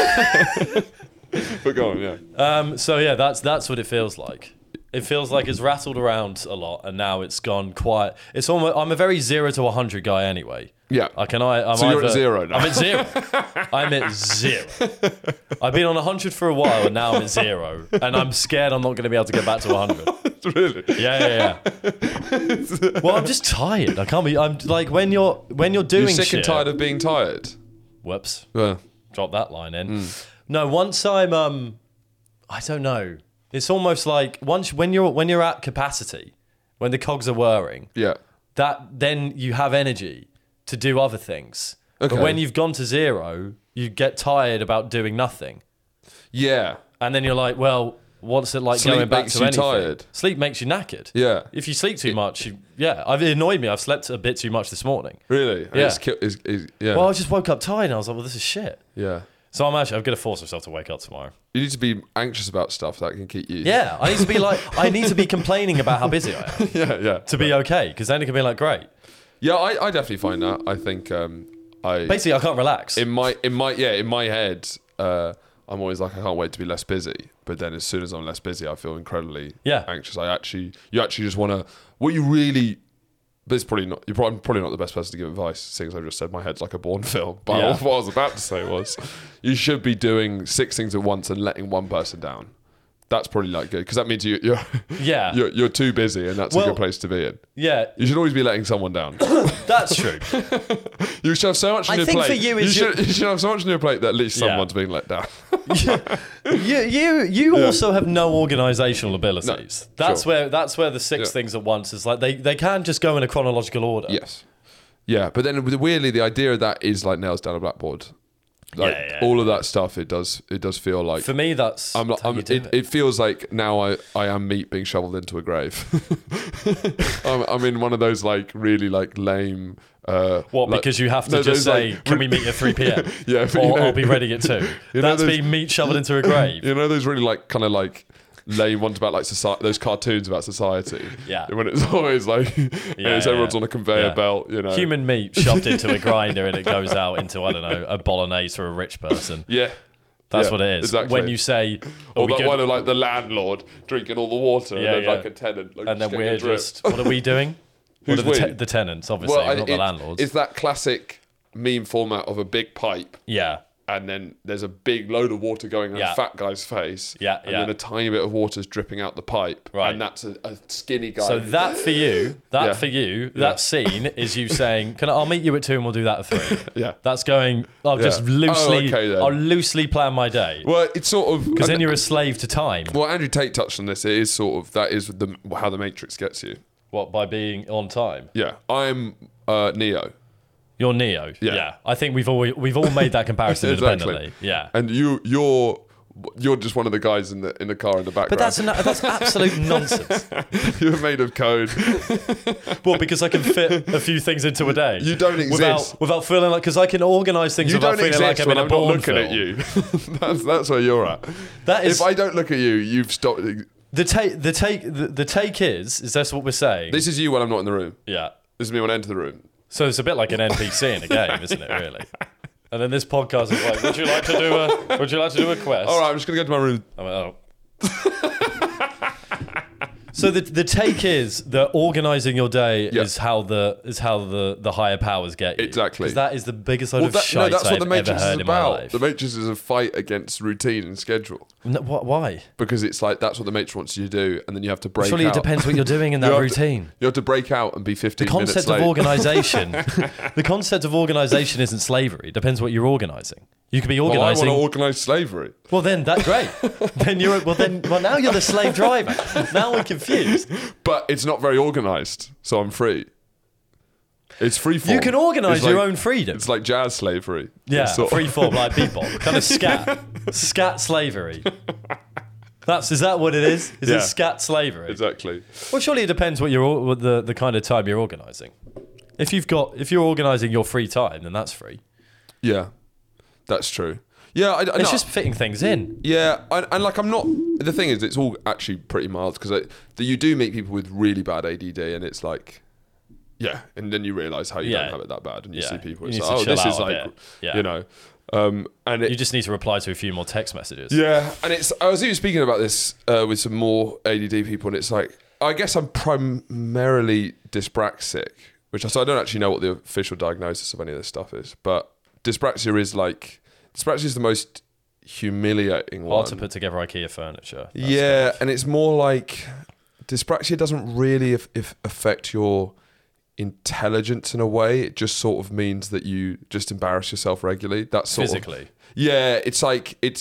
but go on, yeah. so yeah, that's what it feels like. It feels like it's rattled around a lot, and now it's gone quiet. It's almost. I'm a very 0 to 100 guy anyway. Yeah. I'm So you're at either- 0 now. I'm at 0. I'm at 0. I've been on 100 for a while, and now I'm at 0. And I'm scared I'm not going to be able to get back to 100. Really? Yeah. Well, I'm just tired. I can't be. I'm like when you're doing You're sick shit. and tired of being tired. Whoops. Yeah. Drop that line in. No, once I'm I don't know. It's almost like when you're at capacity, when the cogs are whirring, Yeah. that then you have energy to do other things. Okay. But when you've gone to 0, you get tired about doing nothing. Yeah. And then you're like, well, what's it like Sleep going back makes to you anything? tired. Sleep makes you knackered. Yeah. If you sleep too much, it annoyed me. I've slept a bit too much this morning. Really? And Yeah. Yeah. Well, I just woke up tired and I was like, well, this is shit. Yeah. So I'm going to force myself to wake up tomorrow. You need to be anxious about stuff that can keep you. Yeah, I need to be complaining about how busy I am Yeah. to be okay, because then it can be like, great. Yeah, I definitely find that. I think Basically, I can't relax. in my head, I'm always like, I can't wait to be less busy. But then as soon as I'm less busy, I feel incredibly anxious. You actually just want to. What you really. But it's probably not. I'm probably not the best person to give advice, seeing as I've just said my head's like a Bourne film. But Yeah. what I was about to say was, you should be doing 6 things at once and letting one person down. That's probably like good, because that means you're Yeah. you're too busy, and that's a good place to be in. Yeah, You should always be letting someone down. that's true. You should have so much on I your think plate. for you, you it's should have so much on your plate that at least Yeah. someone's being let down. You also have no organisational abilities. No, That's where the 6 things at once is like they can just go in a chronological order. Yes. Yeah, but then weirdly, the idea of that is like nails down a blackboard. Like Yeah. all of that stuff, it does feel like. For me, that's how you do it feels like now I am meat being shoveled into a grave. I'm in one of those like really like lame. What? like- Because you have to no, just those, say, like, "Can we meet at 3 p.m.?" Yeah, but, or I'll be ready at 2. You know That's those- being meat shoveled into a grave. You know those really like kind of like lame ones about like society, those cartoons about society. Yeah. When it's always like everyone's on a conveyor Yeah. belt. You know. Human meat shoved into a grinder and it goes out into, I don't know, a bolognese for a rich person. Yeah. That's Yeah, what it is. exactly. When you say, Or we that good? one of like the landlord drinking all the water, Yeah, and then yeah. like a tenant, like, and then getting we're a drip. just, what are we doing? Who's what are we? the tenants, obviously, not the landlords. It's that classic meme format of a big pipe, Yeah. and then there's a big load of water going on Yeah. a fat guy's face, Yeah, and yeah. then a tiny bit of water's dripping out the pipe, Right. and that's a skinny guy. So that for you, Yeah. that scene is you saying, I'll meet you at 2 and we'll do that at 3. Yeah. That's going, I'll just Yeah. loosely, Oh, okay then. I'll loosely plan my day. Well, it's sort of Because then you're a slave to time. Well, Andrew Tate touched on this. It is sort of that is how the Matrix gets you. What, by being on time? Yeah, I'm Neo. You're Neo. Yeah. Yeah. I think we've all made that comparison Exactly. independently. Yeah. And you're You're just one of the guys in the car in the background. But that's absolute nonsense. You're made of code. Well, because I can fit a few things into a day. You don't exist. Without feeling like, because I can organise things You without don't feeling like exist I'm in when a I'm not Bourne looking film. at you. That's where you're at. That is If I don't look at you, you've stopped. the take is that's what we're saying. This is you when I'm not in the room. Yeah. This is me when I enter the room. So it's a bit like an NPC in a game, isn't it? Really. And then this podcast is like, would you like to do a quest? All right, I'm just gonna go to my room. I'm like, oh. So the take is that organising your day is how the higher powers get you. Exactly. Because that is the biggest load of No, shite that's what I've the ever Matrix heard is in my about. life. The Matrix is a fight against routine and schedule. No, why? Because it's like that's what the Matrix wants you to do, and then you have to break Surely out. it depends what you're doing in that routine. You have to break out and be 15 The minutes concept late. of organisation, the concept of organisation isn't slavery. It depends what you're organising. You could be Well, I organising. want to organise slavery. Well, then that's great. Now you're the slave driver. Now we're confused. But it's not very organised, so I'm free. It's free form. You can organise It's your like- own freedom. It's like jazz slavery. Yeah, It's sort of- free form like bebop, kind of scat slavery. Is that what it is? Is Yeah. it scat slavery? Exactly. Well, surely it depends what the kind of time you're organising. If you're organising your free time, then that's free. Yeah, that's true. Yeah, I It's just fitting things in. Yeah, and like I'm not. The thing is, it's all actually pretty mild because you do meet people with really bad ADD, and it's like, yeah, and then you realise how you Yeah. don't have it that bad, and you Yeah. see people. You It's need like, to oh, chill this is out a like, bit. Yeah. you know, and You just need to reply to a few more text messages. yeah, and it's. I was even speaking about this with some more ADD people, and it's like I guess I'm primarily dyspraxic, which I don't actually know what the official diagnosis of any of this stuff is, but dyspraxia is the most humiliating one. Hard to put together IKEA furniture. That's Yeah, kind of- and it's more like dyspraxia doesn't really if affect your intelligence in a way. It just sort of means that you just embarrass yourself regularly. That's sort physically. of yeah. It's like it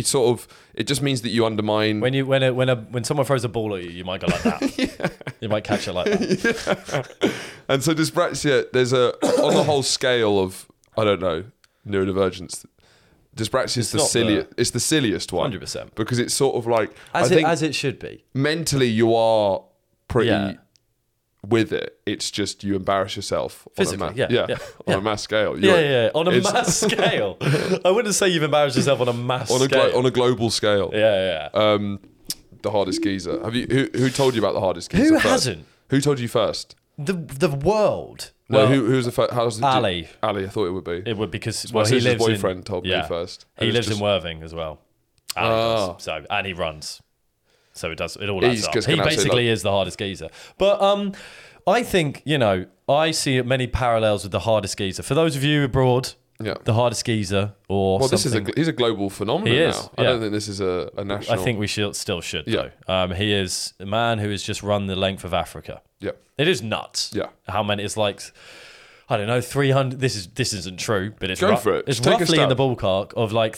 just means that you undermine. When someone throws a ball at you, you might go like that. You might catch it like that. And so dyspraxia, there's on the whole scale of I don't know neurodivergence. Dyspraxia is it's the silliest one, 100%. because it's sort of like As I think it should be. mentally you are pretty Yeah. with it. It's just you embarrass yourself Physically, on a yeah. on a mass scale. On a it's- mass scale. I wouldn't say you've embarrassed yourself on a mass scale. on a global scale. Yeah. The hardest geezer. Have you who told you about the hardest geezer? Who first? hasn't? Who told you first? The world. No, Well, who was the first? Ali. Ali, I thought it would be. It would because My well, he sister's lives boyfriend told me first. He And it's lives just- in Worthing as well. Ali Ah. does. So and he runs. So it all He's adds up. just He gonna absolutely basically is the hardest geezer. But I think I see many parallels with the hardest geezer. For those of you abroad, Yeah. the hardest geezer or Well, something. he's a global phenomenon He is, now. I yeah. don't think this is a national. I think we still should Yeah. though. He is a man who has just run the length of Africa. Yeah. It is nuts. Yeah. How many? It's like, I don't know, 300. This isn't true, but it's Go for it. It's Take a roughly in stab. the ballpark of like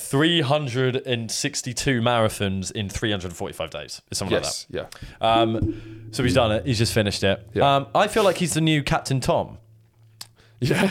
362 marathons in 345 days. It's something Yes. Yeah. like that. So he's done it. He's just finished it. Yeah. I feel like he's the new Captain Tom. Yeah.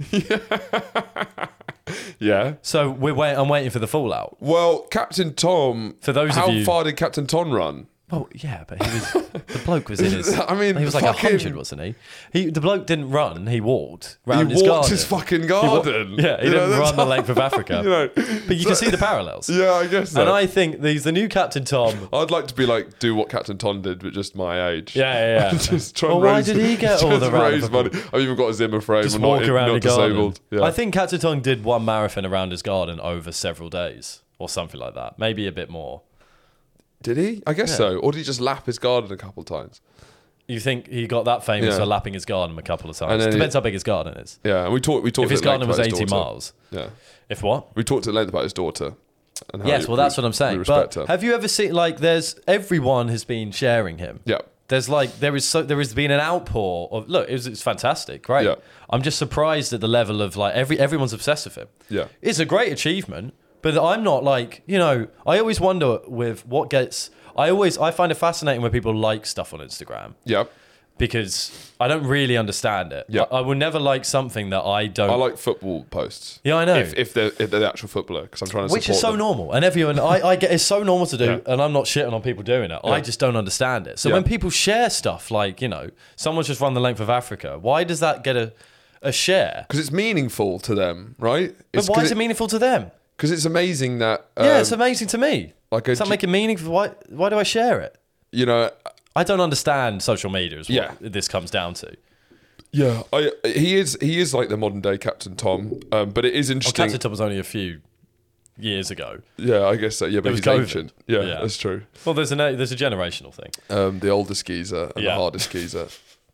Yeah. So I'm waiting for the fallout. Well, Captain Tom. For those of how you- far did Captain Tom run? Well, yeah, but he was the bloke was in his. I mean, he was like fucking- 100, wasn't he? The bloke didn't run. He walked round He his walked garden. his fucking garden. He You know, didn't that's run the how- length of Africa. You know, But you can see the parallels. yeah, I guess so. And I think he's the new Captain Tom. I'd like to be like do what Captain Tom did, but just my age. Yeah. Just try Well, and why raise, did he get all just the round raise of money? I've even got a Zimmer frame. Just I'm walk not, around not the garden. disabled. Yeah. I think Captain Tom did one marathon around his garden over several days or something like that. Maybe a bit more. Did he? I guess Yeah. so. Or did he just lap his garden a couple of times? You think he got that famous Yeah. for lapping his garden a couple of And times? then Depends how big his garden is. Yeah, and we talked. If his at garden length was about his 80 daughter. miles. Yeah, If what? we talked at length about his daughter. And how Yes, you- well, that's we- what I'm saying. We respect But her. have you ever seen, like, everyone has been sharing him. Yeah. There has been an outpour of, look, it's fantastic, great. Yeah. I'm just surprised at the level of, like, everyone's obsessed with him. Yeah. It's a great achievement, but I'm not like, I always wonder with what gets, I find it fascinating when people like stuff on Instagram. Yeah. because I don't really understand it. Yeah. I will never like something that I don't. I like football posts. Yeah, I know. If they're the actual footballer, because I'm trying to Which support is so them. normal, and everyone I get it's so normal to do, Yeah. and I'm not shitting on people doing it. I just don't understand it. So Yeah. when people share stuff like someone's just run the length of Africa, why does that get a share? Because it's meaningful to them, right? But why is it meaningful to them? Because it's amazing that Yeah, it's amazing to me. like It's not making meaningful. Why do I share it? I don't understand social media. Is what this comes down to. Yeah, he is like the modern day Captain Tom, but it is interesting. Captain Tom was only a few years ago. Yeah, I guess so. Yeah, but was he's COVID. ancient. Yeah, that's true. Well, there's a generational thing. The oldest geezer and the hardest geezer.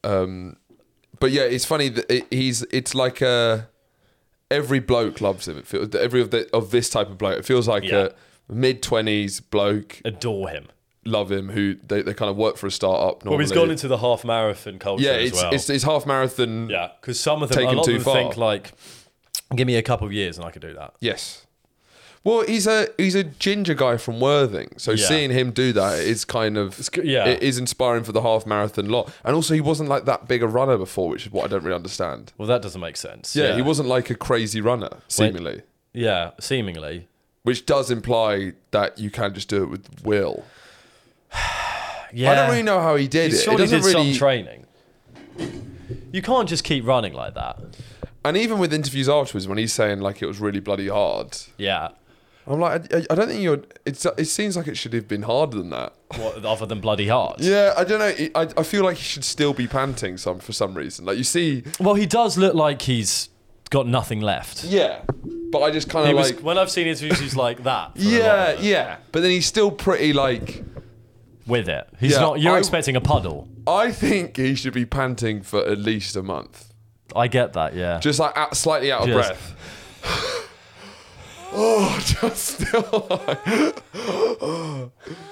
But yeah, it's funny that it's like every bloke loves him. It feels of this type of bloke. It feels like a mid-20s bloke Adore him. love him who they kind of work for a startup. Well, he's gone into the half marathon culture as well. It's half marathon. Yeah, because some of them, a taken lot too of them far. think like, give me a couple of years and I could do that. Yes. Well, he's a ginger guy from Worthing, so seeing him do that is kind of it is inspiring for the half marathon lot. And also, he wasn't like that big a runner before, which is what I don't really understand. Well, that doesn't make sense. Yeah, he wasn't like a crazy runner, seemingly. Yeah, seemingly. Which does imply that you can just do it with will. Yeah, I don't really know how he did he it. surely It doesn't did really. some training. You can't just keep running like that. And even with interviews afterwards, when he's saying like it was really bloody hard, Yeah. I'm like, I don't think you're. It seems like it should have been harder than that. What, other than bloody hard? Yeah, I don't know. I feel like he should still be panting for some reason. Like you see. Well, he does look like he's got nothing left. Yeah, but I just kind of like. When I've seen interviews, he's like that. Yeah. But then he's still pretty like. With it, he's Yeah, not. You're expecting a puddle. I think he should be panting for at least a month. I get that. Yeah. Just like slightly out of Just- breath. Oh, just still like.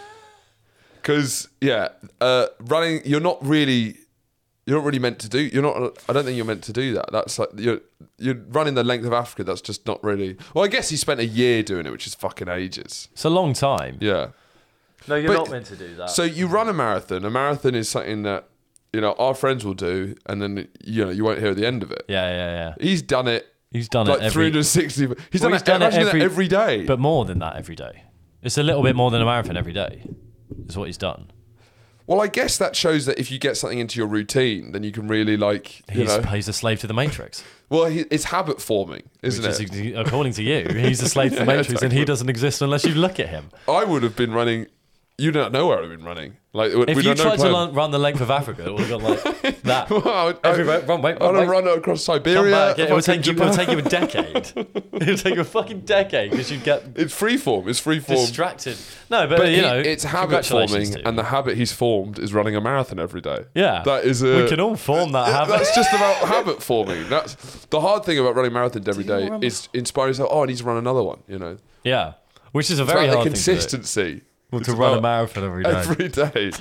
Because running, you're not really meant to do. You're not. I don't think you're meant to do that. That's like you're running the length of Africa. That's just not really. Well, I guess he spent a year doing it, which is fucking ages. It's a long time. Yeah. No, you're But- not meant to do that. So you run a marathon. A marathon is something that our friends will do, and then you won't hear the end of it. Yeah. He's done it. He's done Like it every. 360. He's Well, done it every day. But more than that every day. It's a little bit more than a marathon every day. Is what he's done. Well, I guess that shows that if you get something into your routine, then you can really He's a slave to the Matrix. Well, it's habit forming, isn't Which it? is, according to you, he's a slave to the Yeah, Matrix, and he exactly. doesn't exist unless you look at him. I would have been running. You don't know where I've been running. Like If you tried to run the length of Africa, it would have gone like that. Everywhere, run, wait, I'd wait. have run it across Siberia. Come back. Yeah, it would take you fucking a decade. It would take you a fucking decade because you'd get It's freeform. It's freeform. distracted. No, but, But congratulations it's habit forming, to you. and the habit he's formed is running a marathon every day. Yeah. that is we can all form that habit. That's just about habit forming. That's the hard thing about running marathons every Do you day remember- is inspiring yourself. Oh, I need to run another one. Yeah, which is a It's very about hard the thing to do. consistency. Well, It's to run a about marathon every day. every day.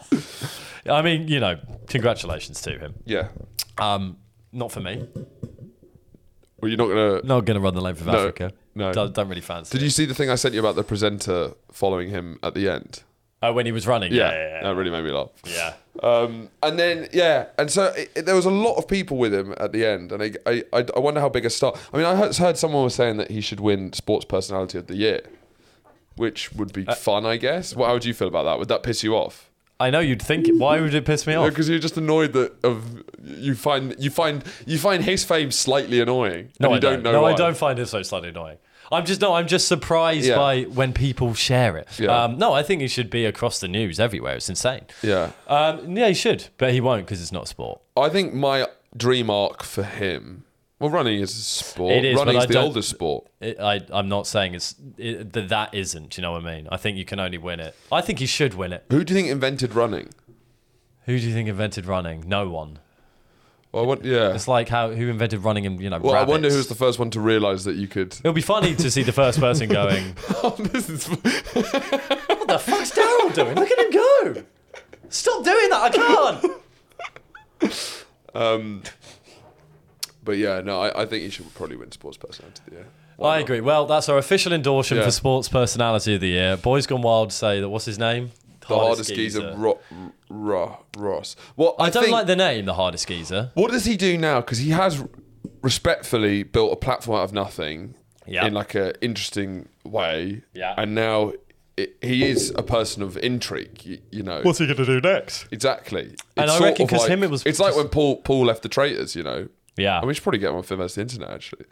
I mean, congratulations to him. Yeah. Not for me. Well, you're not gonna. Not going to run the length of No, Africa. no. Don't really fancy Did it. you see the thing I sent you about the presenter following him at the end? Oh, when he was running? Yeah. That really made me laugh. Yeah. And then and so there was a lot of people with him at the end, and I wonder how big a star. I mean, I heard someone was saying that he should win Sports Personality of the Year, which would be fun, I guess. How would you feel about that? Would that piss you off? I know you'd think. Why would it piss me off? Because you're just annoyed that you find his fame slightly annoying, and you don't know No, why. I don't find it so slightly annoying. I'm just surprised Yeah. by when people share it. Yeah. No, I think he should be across the news everywhere. It's insane. Yeah, Yeah, he should, but he won't because it's not sport. I think my dream arc for him. Well, running is a sport. It is, but Running's I the don't- oldest sport. I'm not saying that isn't. Do you know what I mean? I think you can only win it. I think he should win it. Who do you think invented running? Who do you think invented running? No one. Well, It's like who invented running and Well, I wonder who rabbits. was the first one to realise that you could. It'll be funny to see the first person going, Oh, this is. what the fuck's Daryl doing? Look at him go. Stop doing that. I can't. But yeah, no, I think he should probably win Sports Personality of the Year. I agree. Well, that's our official endorsement Yeah. for Sports Personality of the Year. Boys Gone Wild say that, what's his name? The hardest geezer, Ross. Well, I don't think, like the name, the hardest geezer. What does he do now? Because he has respectfully built a platform out of nothing in like a interesting way. Yeah. And now he is a person of intrigue, you know. What's he going to do next? Exactly. And It's I sort reckon of because like- him it was... It's like when Paul left the Traitors, you know. Yeah. I mean, we should probably get him on Famous the Internet, actually.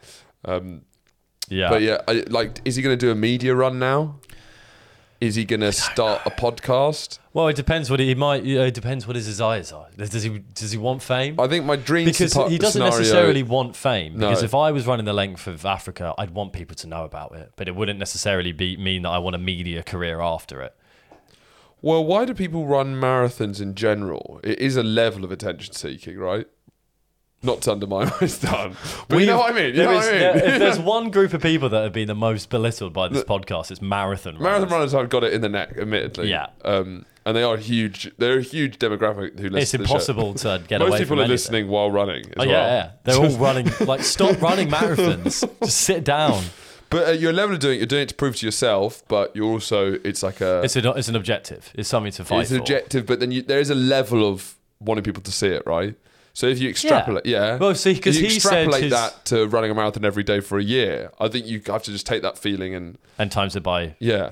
Yeah. But yeah, is he going to do a media run now? Is he going to start a podcast? Well, it depends what he might. It depends what his desires are. Does he want fame? I think my dream Because he doesn't scenario, necessarily want fame. No. Because if I was running the length of Africa, I'd want people to know about it, but it wouldn't necessarily mean that I want a media career after it. Well, why do people run marathons in general? It is a level of attention seeking, right? Not to undermine what it's done. But you know what I mean? You know what I mean? If there's one group of people that have been the most belittled by this podcast, it's marathon runners. Marathon runners have got it in the neck, admittedly. Yeah. And they are huge. They're a huge demographic who listen It's to the show. impossible to get Most away people from are anything. listening while running as Oh, well. yeah. They're all running. Like, stop running marathons. Just sit down. But at your level of doing it, you're doing it to prove to yourself, but you're also, it's like a... It's an objective. It's something to fight It's an for. objective, but then there is a level of wanting people to see it, right? So if you extrapolate, Well, see, because if you he said extrapolate that to running a marathon every day for a year, I think you have to just take that feeling and times it by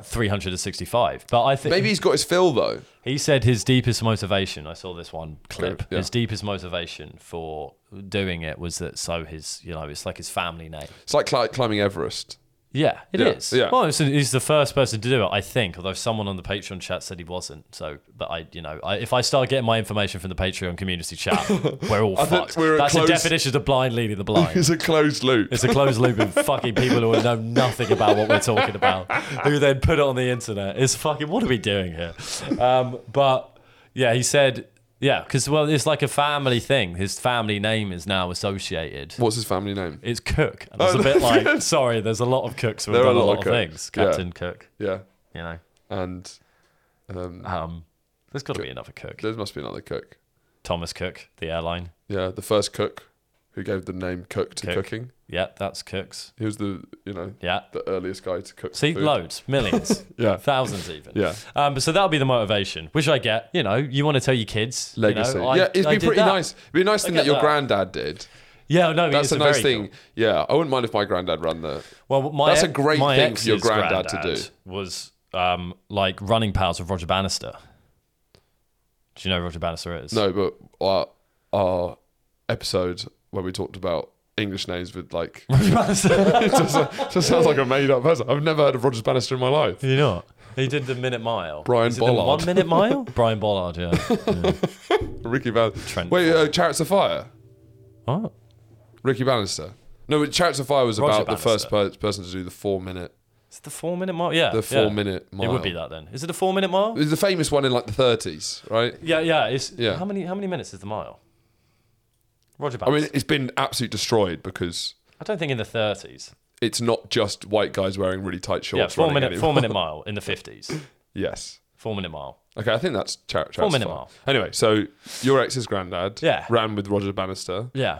365. But I think maybe he's got his fill though. he said his deepest motivation. I saw this one clip. Yeah. His deepest motivation for doing it was that it's like his family name. It's like climbing Everest. Yeah, it is. Yeah. Well, he's the first person to do it, I think. Although someone on the Patreon chat said he wasn't. So, but if I start getting my information from the Patreon community chat, we're all fucked. That's the definition of blind leading the blind. It's a closed loop. It's a closed loop of fucking people who know nothing about what we're talking about, who then put it on the internet. It's fucking, what are we doing here? But yeah, he said, yeah, because it's like a family thing. His family name is now associated. What's his family name? It's Cook. And it's a bit like, sorry, there's a lot of cooks who have done a lot of things. Captain Cook, Yeah. you know. And There's got to be another Cook. there must be another Cook. Thomas Cook, the airline. Yeah, the first cook who gave the name Cook to Cook. cooking. Yeah, that's Cooks. He was the earliest guy to cook. See, food. loads, millions, Yeah. thousands even. Yeah. But so that'll be the motivation, which I get. You know, you want to tell your kids Legacy. You know, yeah, it'd I be did pretty that. nice. It'd be a nice thing get that your that. granddad did. Yeah, no, That's it's a nice very thing. Cool. Yeah, I wouldn't mind if my granddad ran the. Well, That's a great my thing for your ex's granddad to do. Was like running pals with Roger Bannister. Do you know who Roger Bannister is? No, but our episode where we talked about English names with like. Roger Bannister. It just sounds like a made up person. I've never heard of Roger Bannister in my life. You know, he did the Minute Mile. Brian Is it the Bollard. 1 minute mile. Brian Bollard. Yeah. Ricky Bannister. Trent Wait, Chariots of Fire. Oh. Ricky Bannister. No, but Chariots of Fire was Roger about the first Bannister. person to do the 4 minute. Is it the 4 minute mile? Yeah. The 4 minute mile. It would be that then. Is it a 4 minute mile? It's the famous one in like the 30s, right? Yeah. It's Yeah. How many minutes is the mile? Roger I Bannister. mean, it's been absolutely destroyed because I don't think in the 30s. it's not just white guys wearing really tight shorts. Yeah, 4 running minute anymore. 4 minute mile in the 50s. Yes. 4 minute mile. Okay, I think that's Chariots 4 of minute Fire. mile. Anyway, so your ex's granddad Yeah. ran with Roger Bannister. Yeah.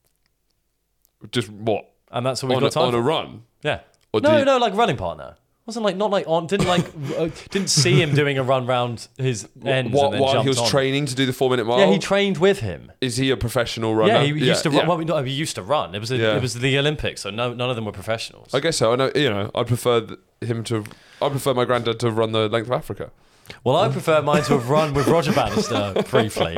Just what? And that's what we've On, got time on a for. run? Yeah. Or did he- No, like running partner. Wasn't like not like on. Didn't like didn't see him doing a run round his ends and then While jumped he was on. training to do the 4 minute mile? Yeah, he trained with him. Is he a professional runner? Yeah, he used to run. yeah. Well, no, he used to run. It was Yeah. it was the Olympics, so none of them were professionals. I guess so. I know. I prefer I prefer my granddad to run the length of Africa. Well, I prefer mine to have run with Roger Bannister briefly.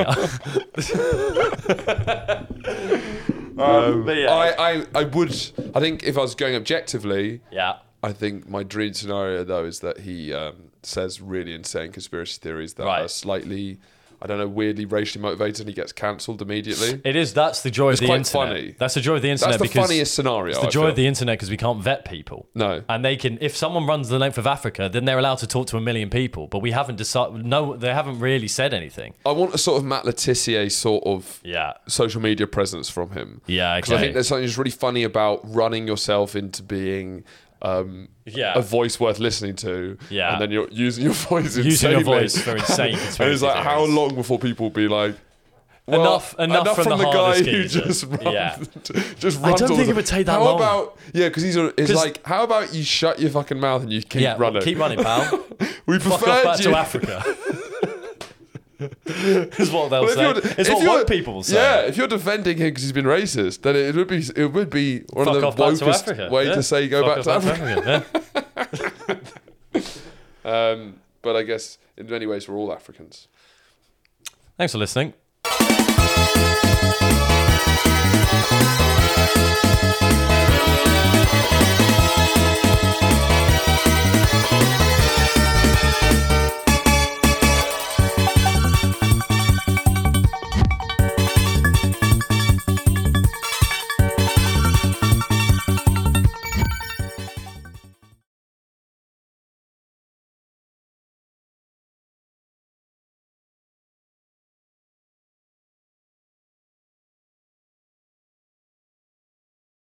But yeah. I would. I think if I was going objectively, Yeah. I think my dream scenario though is that he says really insane conspiracy theories that Right. are slightly, I don't know, weirdly racially motivated, and he gets cancelled immediately. It is. That's the joy of the quite internet. funny. That's the joy of the internet That's the because funniest scenario. it's the I joy feel. of the internet because we can't vet people. No. And they can, if someone runs the length of Africa, then they're allowed to talk to 1 million people. But we haven't decided. No, they haven't really said anything. I want a sort of Matt Letitia sort of Yeah. social media presence from him. Yeah. Because I Okay. think there's something just really funny about running yourself into being Yeah. a voice worth listening to. Yeah. And then you're using your voice Using your insanely. voice for insane conspiracy And it's like, how theories. long before people be like, enough from the guy hardest who geezer. just runs. Yeah. Just I runs. don't all think the- it would take that how long. about because it's like how about you shut your fucking mouth and you keep running? Keep running, pal. We Fuck off prefer back you. to Africa. Is what they'll Well, say. It's what woke people will say. Yeah, if you're defending him because he's been racist, then it would be one Fuck of the off back to wokest Africa. way Yeah. to say go Fuck back to off Africa. Yeah. But I guess in many ways we're all Africans. Thanks for listening.